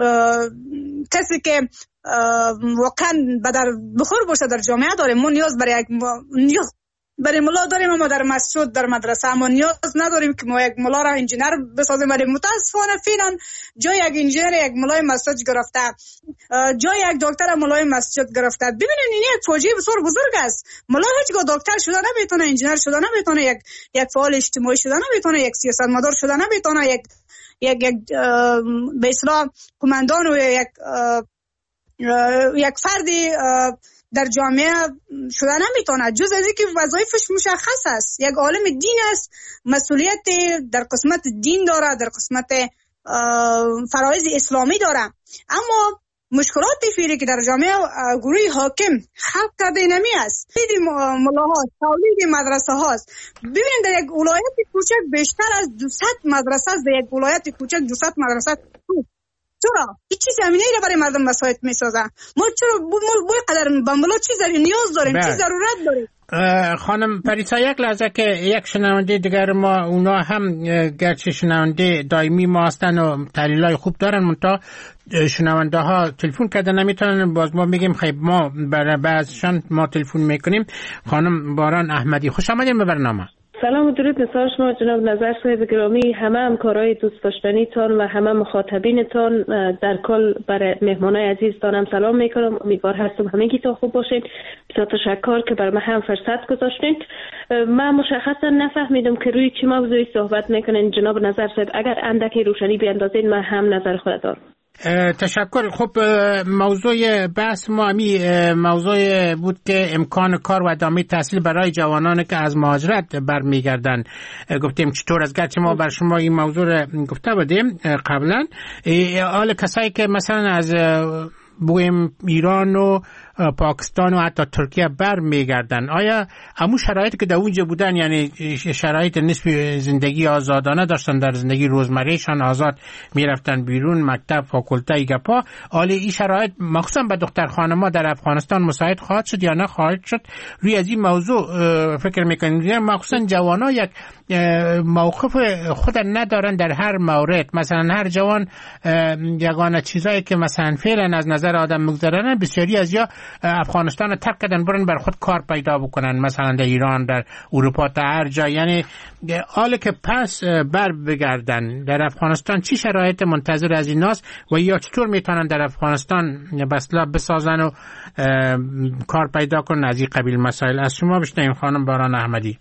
کسی که واقعا به در بخور باشه در جامعه داریم. ما نیاز برای نیاز برای ملا داریم، اما در مسجد در مدرسه ما نیاز نداریم که ما یک ملا را انجینر بسازیم. ولی متاسفانه فعلا جای یک انجینر یک ملای مسجد گرفته، جای یک دکتر ملای مسجد گرفته. ببینید این یک فاجعه بسیار بزرگ است. ملا هیچگاه دکتر شده نمیتونه، انجینر شده نمیتونه، یک فعال اجتماعی شده نمیتونه، یک سیاستمدار شده نمیتونه، یک به اصطلاح کماندان و یک فردی در جامعه شده نمیتونه، جز از اینکه وظایفش مشخص است. یک عالم دین است، مسئولیت در قسمت دین داره، در قسمت فرایض اسلامی داره. اما مشکلات فعلی که در جامعه گروه حاکم خلق کرده نمی است. تولید ملاها، تولید مدرسه هاست. ببینید در یک ولایت کوچک بیشتر از 200 مدرسه است. در یک ولایت کوچک 200 مدرسه. چرا؟ هیچ زمینه ای را برای مردم مساعد می سازن. ما چرا بوی قدر بمبلا چی نیاز داریم؟ چی ضرورت داریم؟ خانم پریسا، یک لحظه که یک شنونده دیگر ما، اونا هم گرچه شنونده دائمی ما هستن و تحلیلای خوب دارن، منتها شنونده ها تلفن کردن نمیتونن، باز ما میگیم خیلی ما برای بعضشان ما تلفن میکنیم. خانم باران احمدی، خوش آمدین به برنامه. سلام و درود نثار شما جناب نظر صاحب گرامی، همه همکارای دوست داشتنیتان و همه مخاطبینتان در کل برای مهمانای عزیزتانم سلام میکنم. امیدوار هستم همگی تا خوب باشین. بسیار تشکر که بر من هم فرصت گذاشتین. من مشخصا نفهمیدم که روی چه موضوعی صحبت میکنین جناب نظر صاحب. اگر اندکی روشنی بیاندازین من هم نظر خود دارم. تشکر. خب موضوع بحث ما موضوع بود که امکان کار و ادامه تحصیل برای جوانان که از مهاجرت برمیگردن. گفتیم چطور، از گرچه ما بر شما این موضوع رو گفته بودیم قبلا، حال کسایی که مثلا از بویم ایران و پاکستان و حتی ترکیه برمیگردن، آیا همون شرایطی که در اونجا بودن، یعنی شرایط نسبی زندگی آزادانه داشتن، در زندگی روزمرهشان آزاد میرفتن بیرون، مکتب، فاکولته، گپا، آیا این شرایط مخصوصا به دختر خانم‌ها در افغانستان مساعد خواهد شد یا نه خواهد شد؟ روی از این موضوع فکر میکنید؟ مخصوصا جوان‌ها یک موقف خود ندارن در هر مورد. مثلا هر جوان یگانه چیزایی که مثلا فعلا از نظر آدم مگذرن، بسیاری از یا افغانستان ترک کردن برن بر خود کار پیدا بکنن، مثلا در ایران، در اروپا، تا هر جا. یعنی حالا که پس بر بگردن در افغانستان چی شرایط منتظر از ایناست و یا چطور میتونن در افغانستان بسلا بسازن و کار پیدا کنن؟ از این قبیل مسائل از شما بشنویم خانم باران احمدی.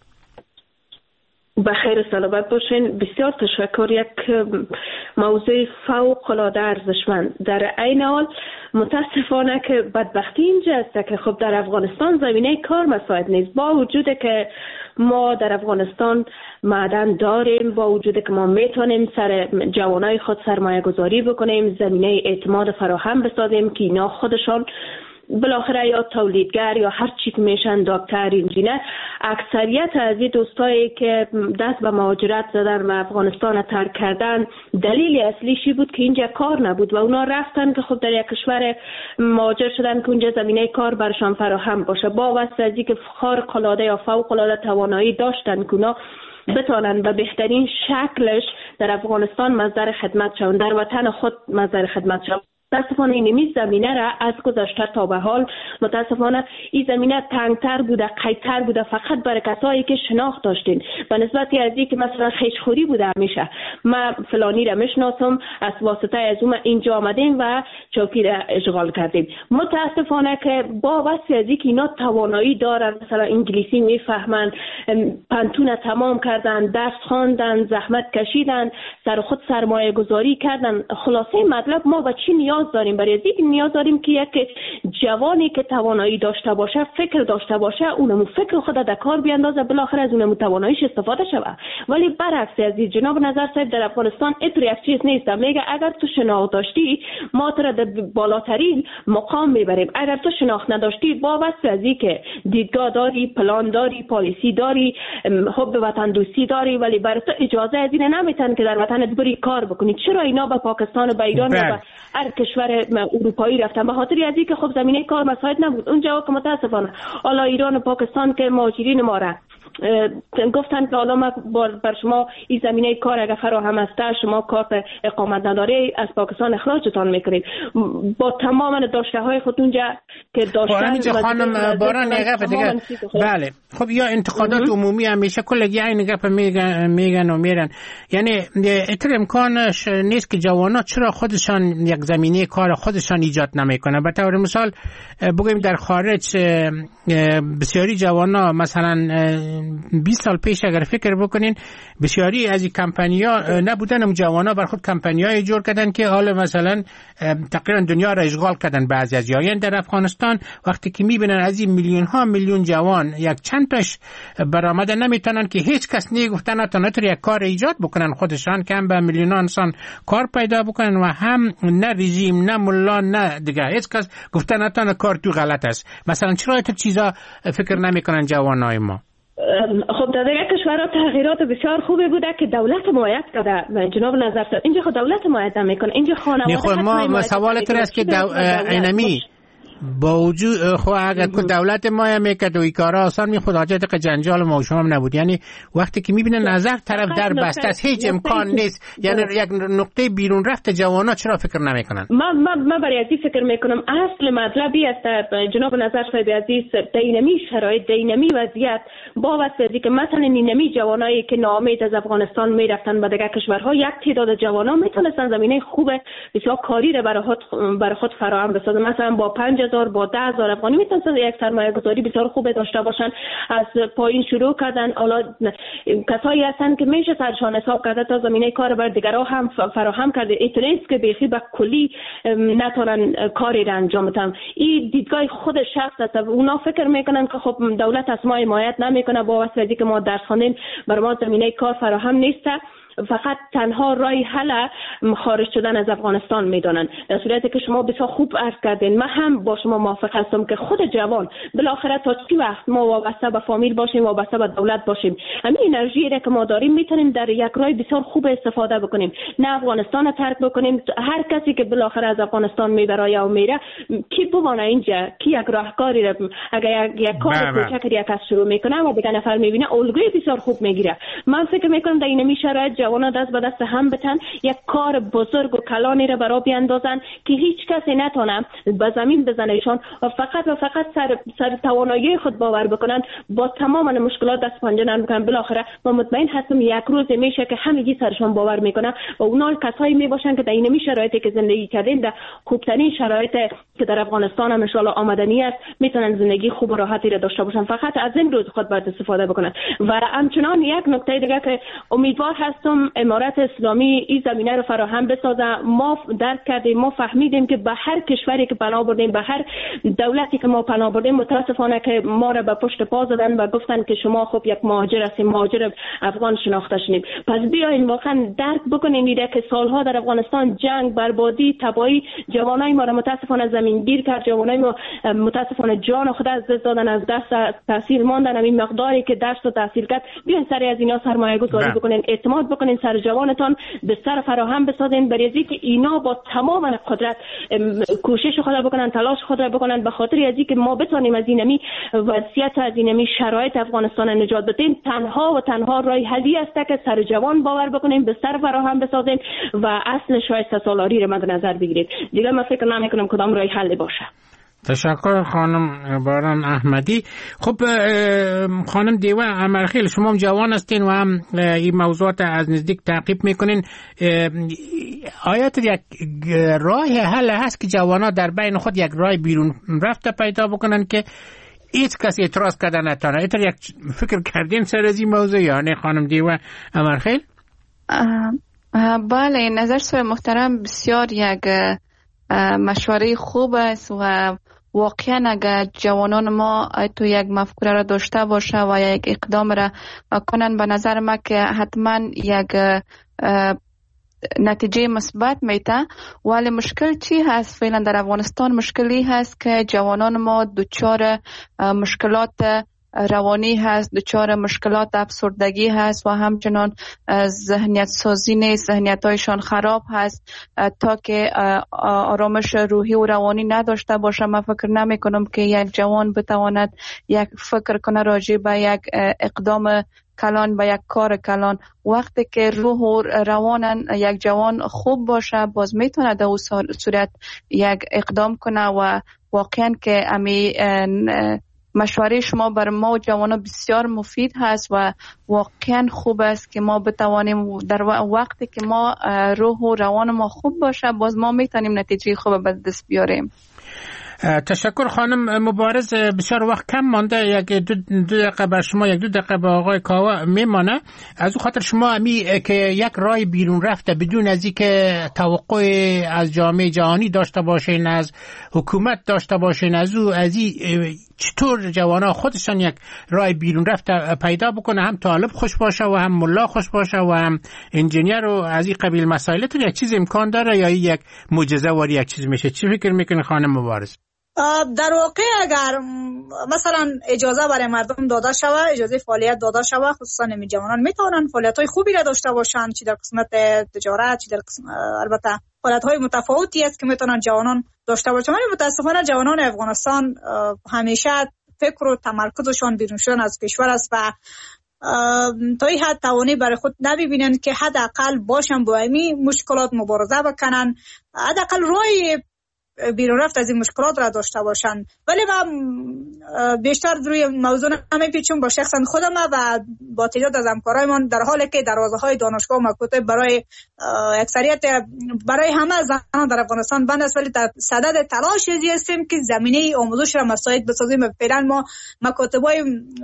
بخیر سلامت باشین. بسیار تشکر. یک موضوع فوق العاده ارزشمند. در عین حال متاسفانه که بدبختی اینجا است که خب در افغانستان زمینه کار مساعد نیست، با وجود که ما در افغانستان معدن داریم، با وجود که ما میتونیم سر جوانای خود سرمایه گذاری بکنیم، زمینه اعتماد فراهم بسازیم که اینا خودشان بالاخره یا تولیدگر یا هر چی که میشن، دکتر، انجینر. اکثریت از این دوستایی که دست به مهاجرت زدن و افغانستان ترک کردن، دلیل اصلیشی بود که اینجا کار نبود و اونا رفتن که خب در یک کشور مهاجر شدن که اونجا زمینه کار برشان فراهم باشه، با واسطه از اینکه خارق العاده یا فوق العاده توانایی داشتن که اونا بتونن به بهترین شکلش در افغانستان مصدر خدمت شون، در وطن خود مصدر خدمت شون. متاسفانه این زمینه را از گذشته تا به حال متاسفانه این زمینه تنگتر بوده، قیدتر بوده فقط برای کسایی که شناخت داشتین، به نسبت از اینکه مثلا خیشخوری بوده همیشه ما فلانی را میشناسم از واسطه از اون اینجا آمدیم و چوکی را اشغال کردیم. متاسفانه که با واسطه از اینکه اینا توانایی دارن، مثلا انگلیسی میفهمن، پنتون تمام کردن، درس خواندن، زحمت کشیدن، سر خود سرمایه گذاری کردن، خلاصه مطلب ما به چی نیاز داریم؟ برای از اینکه نیاز داریم که یک جوانی که توانایی داشته باشه، فکر داشته باشه، اونمو فکر خود در کار بیاندازه، بالاخره از اونمو تواناییش استفاده شوه. ولی برعکس از این جناب نظر صاحب در افغانستان اینطور یک چیز نیست. میگه اگر تو شناخت داشتی ما تو را در بالاترین مقام میبریم، اگر تو شناخت نداشتی با واسطه از اینکه دیدگاه داری، پلان داری، پالیسی داری، حب وطن دوستی داری، ولی برای تو اجازه از این نمیتن که در وطنت بری کار بکنی. چرا اینا به پاکستان و به ایران و به هر کشور اروپایی رفتن؟ به خاطر از اینکه خب زمینه کار مساعد نبود اونجا. که متاسفانه حالا ایران و پاکستان که مهاجرین ما را گفتن که حالا ما بر شما این زمینه کار اگر فراهم است، شما کارت اقامت نداری، از پاکستان اخراجتان میکنیم. با تمام داشته های خود اونجا که داشتن. خانم باران نگاه دیگه، بله خب یا انتقادات عمومی همیشه کلگی این گپ میگن و میرن، یعنی اتر امکانش نیست که جوانا چرا خودشان یک زمینه کار خودشان ایجاد نمیکنه. به طور مثال بگویم در خارج بسیاری جوانا مثلا 20 سال پیش اگر فکر بکنین بسیاری از این کمپانی‌ها نبودن، هم جوانا بر خود کمپانی‌های جور کردن که حالا مثلا تقریبا دنیا را اشغال کردن. بعضی از یعنی در افغانستان وقتی که میبینن از این میلیون ها میلیون جوان یک چند تاش برآمده نمیتونن که هیچ کس نگفتن نتونن یک کار ایجاد بکنن خودشان که هم به میلیون ها انسان کار پیدا بکنن و هم نه رژیم نه ملا نه دیگه هیچ کس گفتن نتونن کار تو غلط است. مثلا چرا این چیزا فکر نمیکنن جوانای ما؟ خب در دیگه کشورها تغییرات بسیار خوبی بوده که دولت حمایت کرده. جناب نظر اینجا خود دولت حمایت نمیکنه، اینجا خانواده ما سوالت است که اینمی با وجود خو اگر که دولت ما میکرد و این کارا آسان می خود حاجت که جنجال ما و شما نبود. یعنی وقتی که میبینن از هر طرف در بسته است هیچ امکان نیست، یعنی یک نقطه بیرون رفت جوانا چرا فکر نمیکنن؟ من برای ازی فکر میکنم اصل مطلبی است جناب نظر صاحب عزیز دینامی شرایط دینامی وضعیت با واسطه که مثلا اینمی جوانایی که ناامید از افغانستان میرفتن به دیگر کشورها یک تعداد جوانا میتونستن زمینه خوب بسیار کاری را برای خود فراهم بسازن. مثلا با 5000 با 10000 افغانی میتونن یک سرمایه گذاری بسیار خوب داشته باشن. از پایین شروع کردن، حالا کسایی هستن که میشه سرشان حساب کرده تا زمینه کار بر دیگرها هم فراهم کرده. اینطوری که بیخی به کلی نتونن کاری را انجام بدن. این دیدگاه خود شخص است. اونا فکر میکنن که خب دولت از ما حمایت نمیکنه با واسطه که ما درس خواندیم برای ما زمینه کار فراهم نیست، فقط تنها راه حل خارج شدن از افغانستان میدونن. در صورتی که شما بسیار خوب عرض کردین، من هم با شما موافق هستم که خود جوان بالاخره تا چی وقت ما وابسته به فامیل باشیم، وابسته به دولت باشیم، همین انرژی را که ما داریم میتونیم در یک راه بسیار خوب استفاده بکنیم. نه افغانستان رو ترک بکنیم. هر کسی که بالاخره از افغانستان میبره یا میره کی بمانه اینجا، کی یک راهکاری را اگر یک کار کوچکی یک از شروع میکنه و دیگه نفر میبینه الگوی بسیار خوب میگیره. من فکر میکنم در این شرایط جوانا دست به دست هم بتن یک کار بزرگ و کلانی را برای بیاندازن که هیچ کسی نتونه به زمین بزنهشان و فقط سر توانایی خود باور بکنن، با تمام مشکلات دست پنجه نرم بکنن. بالاخره ما مطمئن هستم یک روز میشه که همگی سرشان باور میکنن و اونا کسایی میباشن که در این شرایطی که زندگی کردن، در خوبترین شرایط که در افغانستان هم ان شاء الله آمدنی است، میتونن زندگی خوب و راحتی را داشته باشن. فقط از این روز خود باید استفاده بکنن. و همچنان یک نکته دیگه که امیدوار هستم امارت اسلامی این زمینه رو فراهم بسازه. ما درک کردیم، ما فهمیدیم که به هر کشوری که پناه بردیم، به هر دولتی که ما پناه بردیم، متاسفانه که ما را به پشت پا زدن و گفتن که شما خب یک مهاجر هستید، مهاجر افغان شناخته شدید. پس بیاین واقعا درک بکنین دیگه که سالها در افغانستان جنگ، بربادی، تباهی جوانای ما را متاسفانه زمین گیر کرد. جوانای ما متاسفانه جان خود از دست دادن، از دست تحصیل ماندن. همین مقداری که درس و تحصیل کرد، بیاین سر از اینا سرمایه گذاری بکنین، اعتماد بکنین سر جوانتان، بستر فراهم بسازین برای اینکه اینا با تمام قدرت کوشش خود بکنن، تلاش خود را بکنن به خاطر اینکه ما بتونیم از اینمی وضعیت، از اینمی شرایط افغانستان نجات بدیم. تنها و تنها راه حلی است که سر جوان باور بکنیم، بستر فراهم بسازیم و اصل شایسته سالاری را مد نظر بگیرید. دیگه من فکر نمی‌کنم کدام راه حل باشه. تشکر خانم باران احمدی. خب خانم دیوه امرخیل، شما هم جوان هستین و هم این موضوعات از نزدیک تعقیب میکنین. آیا یک راه حل هست که جوانا در بین خود یک راه بیرون رفته پیدا بکنن که هیچ کس اعتراض کردن نتونه؟ ایتر یک فکر کردین سر از این موضوع یا نه خانم دیوه امرخیل؟ بله، نظر سوی محترم بسیار یک مشوره خوب است و واقعا اگر جوانان ما تو یک مفکوره را داشته باشه و یک اقدام را کنن، به نظر من که حتما یک نتیجه مثبت میته. ولی مشکل چی هست فعلا در افغانستان؟ مشکلی هست که جوانان ما دچار مشکلات روانی هست، دچار مشکلات افسردگی هست و همچنان ذهنیت سازی نیست، ذهنیت هایشان خراب هست تا که آرامش روحی و روانی نداشته باشه. من فکر نمی کنم که یک جوان بتواند یک فکر کنه راجع به یک اقدام کلان، به یک کار کلان. وقتی که روح و روان یک جوان خوب باشه، باز میتونه در اون صورت یک اقدام کنه و واقعا که امی مشوره شما بر ما و جوانان بسیار مفید هست و واقعا خوب است که ما بتوانیم در وقتی که ما روح و روان ما خوب باشه، باز ما میتونیم نتیجه خوب به دست بیاریم. تشکر خانم مبارز. بسیار وقت کم مانده، یک دو دقیقه بر شما، یک دو دقیقه به آقای کاوه میمانه. از او خاطر شما امی که یک رای بیرون رفته بدون از اینکه توقع از جامعه جهانی داشته باشین، از حکومت داشته باشین، از چطور جوانا خودشان یک رای بیرون رفته پیدا بکنه، هم طالب خوش باشه و هم ملا خوش باشه و هم انجینیر و از این قبیل مسائل، تو یک چیز امکان داره یا یک معجزه واری یک چیز میشه؟ چی فکر میکنه خانم مبارز؟ در واقع اگر مثلا اجازه برای مردم داده شود، اجازه فعالیت داده شود، خصوصا نمی جوانان میتونن فعالیت‌های خوبی را داشته باشند، چی در قسمت تجارت، چی در قسمت البته فعالیت‌های متفاوتی است که میتونن جوانان داشته باشند. ولی متاسفانه جوانان افغانستان همیشه فکر و تمرکزشان بیرون شدن از کشور است و تا این حد توانی برای خود نبینن که حداقل باشن با این مشکلات مبارزه بکنن، حداقل روی بیرون رفت از این مشکلات را داشته باشند. ولی من بیشتر روی موضوع نمیپیچم، با شخصا خودم و با تعداد از همکارایمان، در حالی که دروازه‌های دانشگاه و مکاتب برای اکثریت، برای همه زنان در افغانستان بند است، ولی در صدد تلاش هستیم که زمینه آموزش را مساعد بسازیم. فعلا ما مکاتب‌های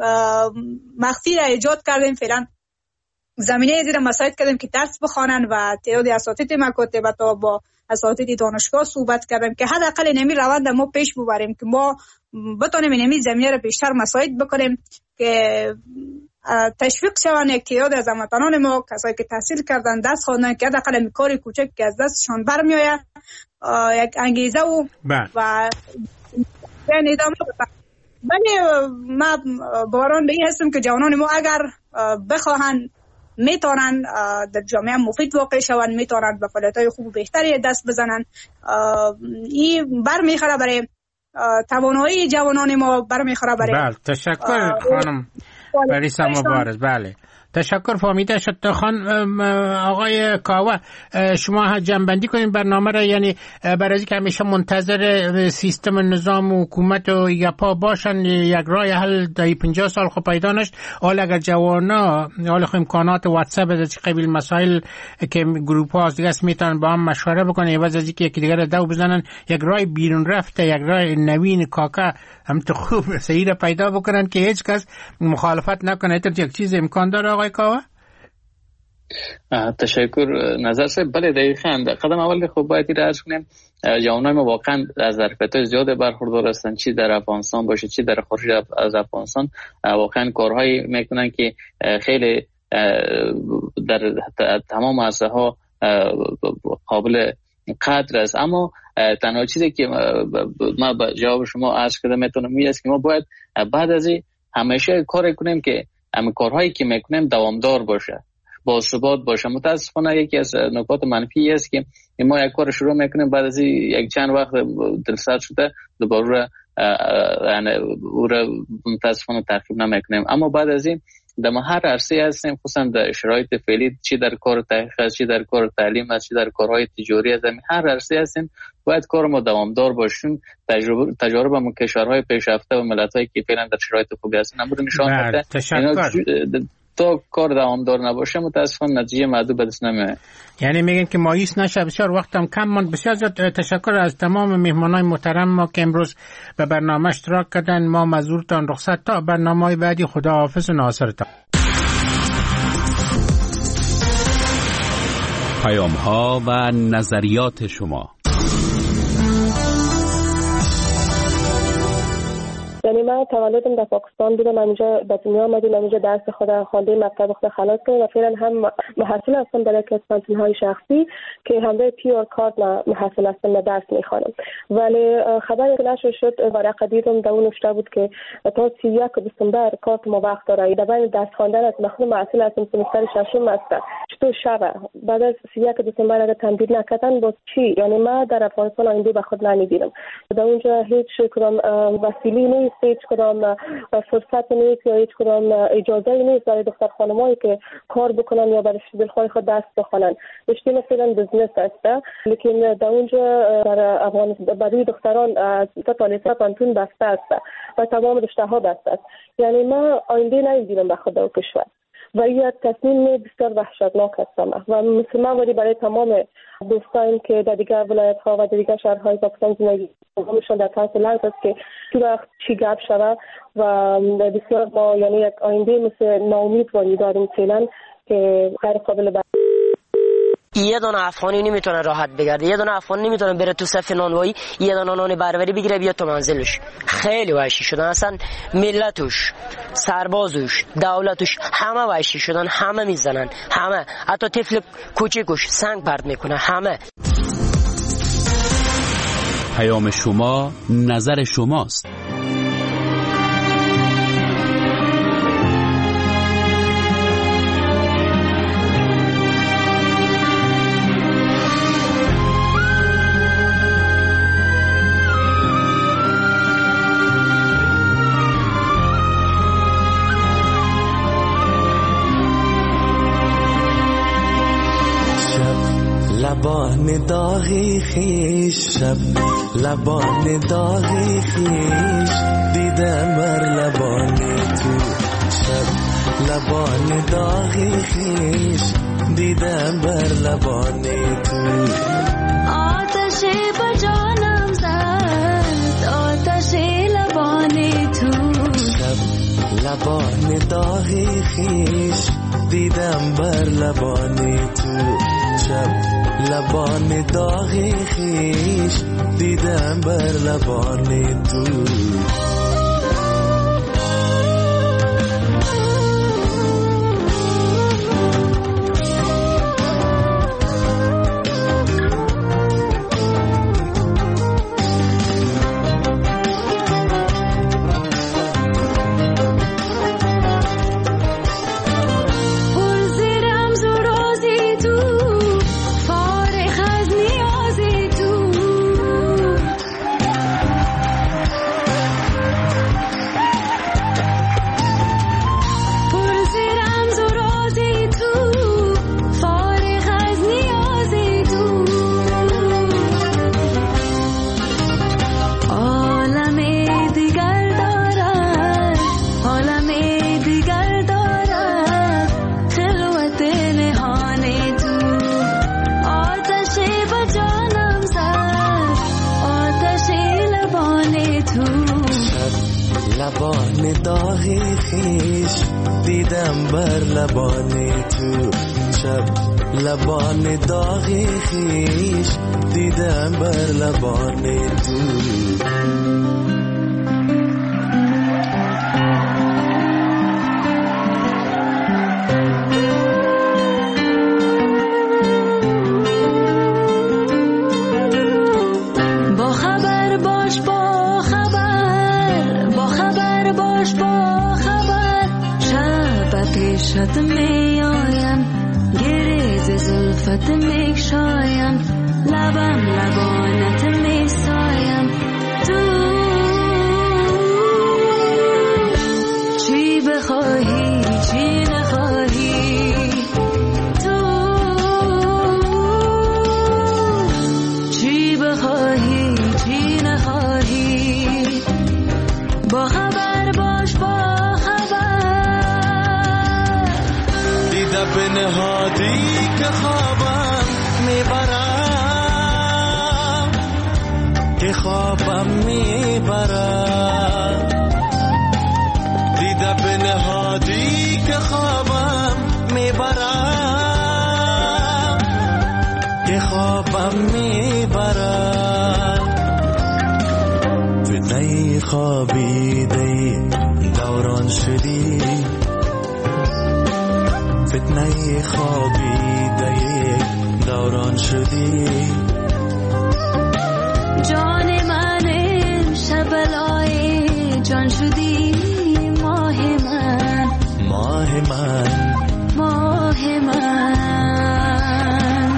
مخفی را ایجاد کردیم، فعلا زمینه زیر مساعد کردیم که درس بخوانن و تعداد اساتید مکاتب تا با اساتید دانشگاه صحبت کردیم که حداقل نمی روند ما پیش ببریم که ما بتونیم نمی زمینه را بیشتر مساعد بکنیم که تشویق شوند یک تعداد از هموطنان ما، کسایی که تحصیل کردن، دست خواندن، که حداقل کاری کوچک که از دستشان برمی آید یک انگیزه و ادامه بدن. ولی ما باوران به این هستم که جوانان ما اگر بخواهند میتونن در جامعه مفید واقع شوند، میتونن به فعالیت‌های خوب و بهتری دست بزنن. این برمیخوره برای توانایی جوانان ما، برمیخوره برای بله. تشکر خانم بریسا مبارز. بله تشکر، فهمیده شد. آقای کاوه شما جنبندی کنین برنامه را، یعنی برای اینکه همیشه منتظر سیستم نظام و حکومت و یپا باشن، یک راه حل در 50 سال خب پیدا نشد. حالا اگر جوانا حالا امکانات واتساپ از قبیل مسائل که گروپ ها از دیگه میتونن با هم مشوره بکنن، عوض از اینکه یکی دیگه را دو بزنن، یک راه بیرون رفته، یک راه نوین کاکا هم تو خوب صحیح را پیدا بکنن که هیچ کس مخالفت نکنه. یک چیز امکان داره آقای کاوه؟ تشکر نظر صاحب. بله دقیقاً قدم اول خب باید این را عرض کنیم جوانان ما واقعا از ظرفیت‌های زیاد برخوردار هستند، چی در افغانستان باشه چی در خارج از افغانستان، واقعا کارهایی میکنن که خیلی در تمام عرصه‌ها قابل قدر است. اما تنها چیزی که ما به جواب شما عرض کردم میتونم این است که ما باید بعد از این همیشه کار کنیم که همه کارهایی که میکنیم دوامدار باشه، با ثبات باشه. متاسفانه یکی از نکات منفی است که ما یک کار شروع میکنیم، بعد از یک چند وقت دلسرد شده دوباره یعنی او را متاسفانه تعقیب نمیکنیم. اما بعد از این در هر عرصه هستیم، خصوصا در شرایط فعلی، چی در کار تحقیق، چی در کار تعلیم، چی در کارهای تجاری هستیم، هر عرصه هستیم باید کار ما دوامدار باشیم. تجارب ما کشورهای پیشرفته و ملت‌هایی که فعلا در شرایط خوبی هستن امروز نشان میده تا کار دوامدار نباشه متاسفانه نتیجه معدود به دست نمیاد. یعنی میگن که مایوس نشه. بسیار وقتم کم ماند. بسیار زیاد تشکر از تمام مهمانای محترم ما که امروز به برنامه اشتراک کردن. ما مزورتان رخصت تا برنامه‌های بعدی. خداحافظ و ناصرتان. پیام‌ها و نظریات شما. یعنی من تولدم در پاکستان بودم، اینجا به دنیا آمدیم، اینجا درس خود خوانده، مکتب خود خلاص کردم و فعلا هم محصل هستم در یک از پانتون‌های شخصی که همراه پیور کارت محصل هستم و درس میخوانم. ولی خبری که نشر شد ورقه دیدم در اون نوشته بود که تا 31 دسامبر کارت ما وقت داره. در بین درس خواندن از مخدوم محصل هستم سمستر ششم است. چطور شبه بعد از 31 دسامبر اگر تمدید نکردن باز چی؟ یعنی ما در افغانستان آینده به خود نمیبینم. در اونجا هیچ کدام وسیله نیست، هیچ کدام فرصت نیست یا هیچ کدام اجازه نیست برای دختر خانمایی که کار بکنن یا برای دلخواه خود درس بخونن. رشته مثلا بزنس است، لیکن در اونجا در افغانستان برای دختران از تا لیسانس پانتون بسته است و تمام رشته ها بسته است. یعنی ما آینده نمیبینم به خود و کشور. و این تصمیم بسیار وحشتناک هستم و مثل من ولی برای تمام دوستان که در دیگر ولایت ها و در دیگر شهرهای پاکستان زندگی می‌کنند در طرف لحظه است که تو وقت چی گپ شود و بسیار ما یعنی یک آینده مثل ناامیدواری داریم فعلا که غیر قابل یه دونه افغانی نمیتونه راحت بگرده، یه دونه افغانی نمیتونه بره تو صف نانوایی یه دونه نان بربری بگیره بیاد تو منزلش. خیلی وحشی شدن، اصلا ملتش، سربازش، دولتش همه وحشی شدن، همه میزنن، همه، حتی طفل کوچیکش سنگ پرت میکنه، همه. پیام شما نظر شماست. لبان داغی خیش، شب لبان داغی خیش، دیدم بر لبان تو. شب لبان داغی خیش، دیدم بر لبان تو. آتش با جانم زد، آتش لبان تو. شب لبان داغی خیش، دیدم بر لبان تو. شب لبان داغی خیش، دیدم بر لبان تو. لبان داغی خیش، دیدم بر لبان تو. شب لبان داغی خیش، دیدم بر لبان تو. پیشت می آیم، گریز زلفت می شایم، لبم لبانت می سایم. تو چی بخواهی چی نخواهی، تو چی بخواهی چی نخواهی، با خبر باش با به نهادی که خوابم میبرم، که خوابم میبرم. دیده به نهادی که خوابم میبرم، که خوابم میبرم. فتنه خوابیده دوران شدی، فتنه خوابیده دوران شدی. جان من امشب لای جان شدی، ماه من ماه من ماه من.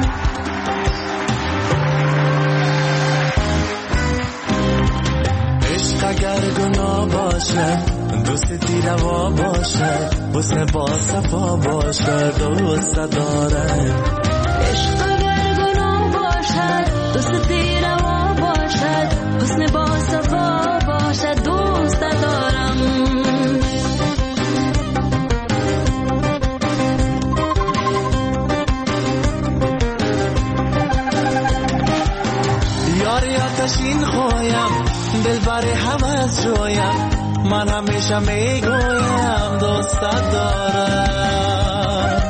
عشق اگر گناه باشه، دوستی روا باشه، حسن با صفا باشه، دوست دارم. عشق اگر گناه باشد، دوستی روا باشد، حسن با صفا باشد، دوست دارم. دلبر هوس جویم من همیشه میگویم دوستت دارم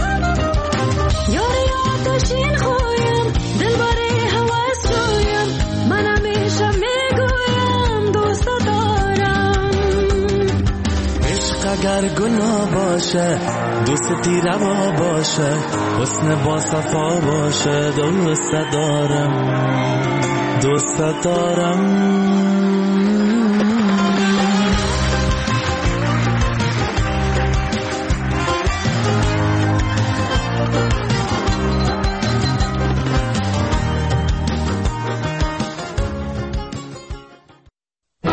یاری آتشین خویم دلبر هوس جویم من همیشه میگویم دوستت دارم عشق اگر گناه باشه دوستی روا باشه حسن با صفا باشه دوستت دارم دوستت دارم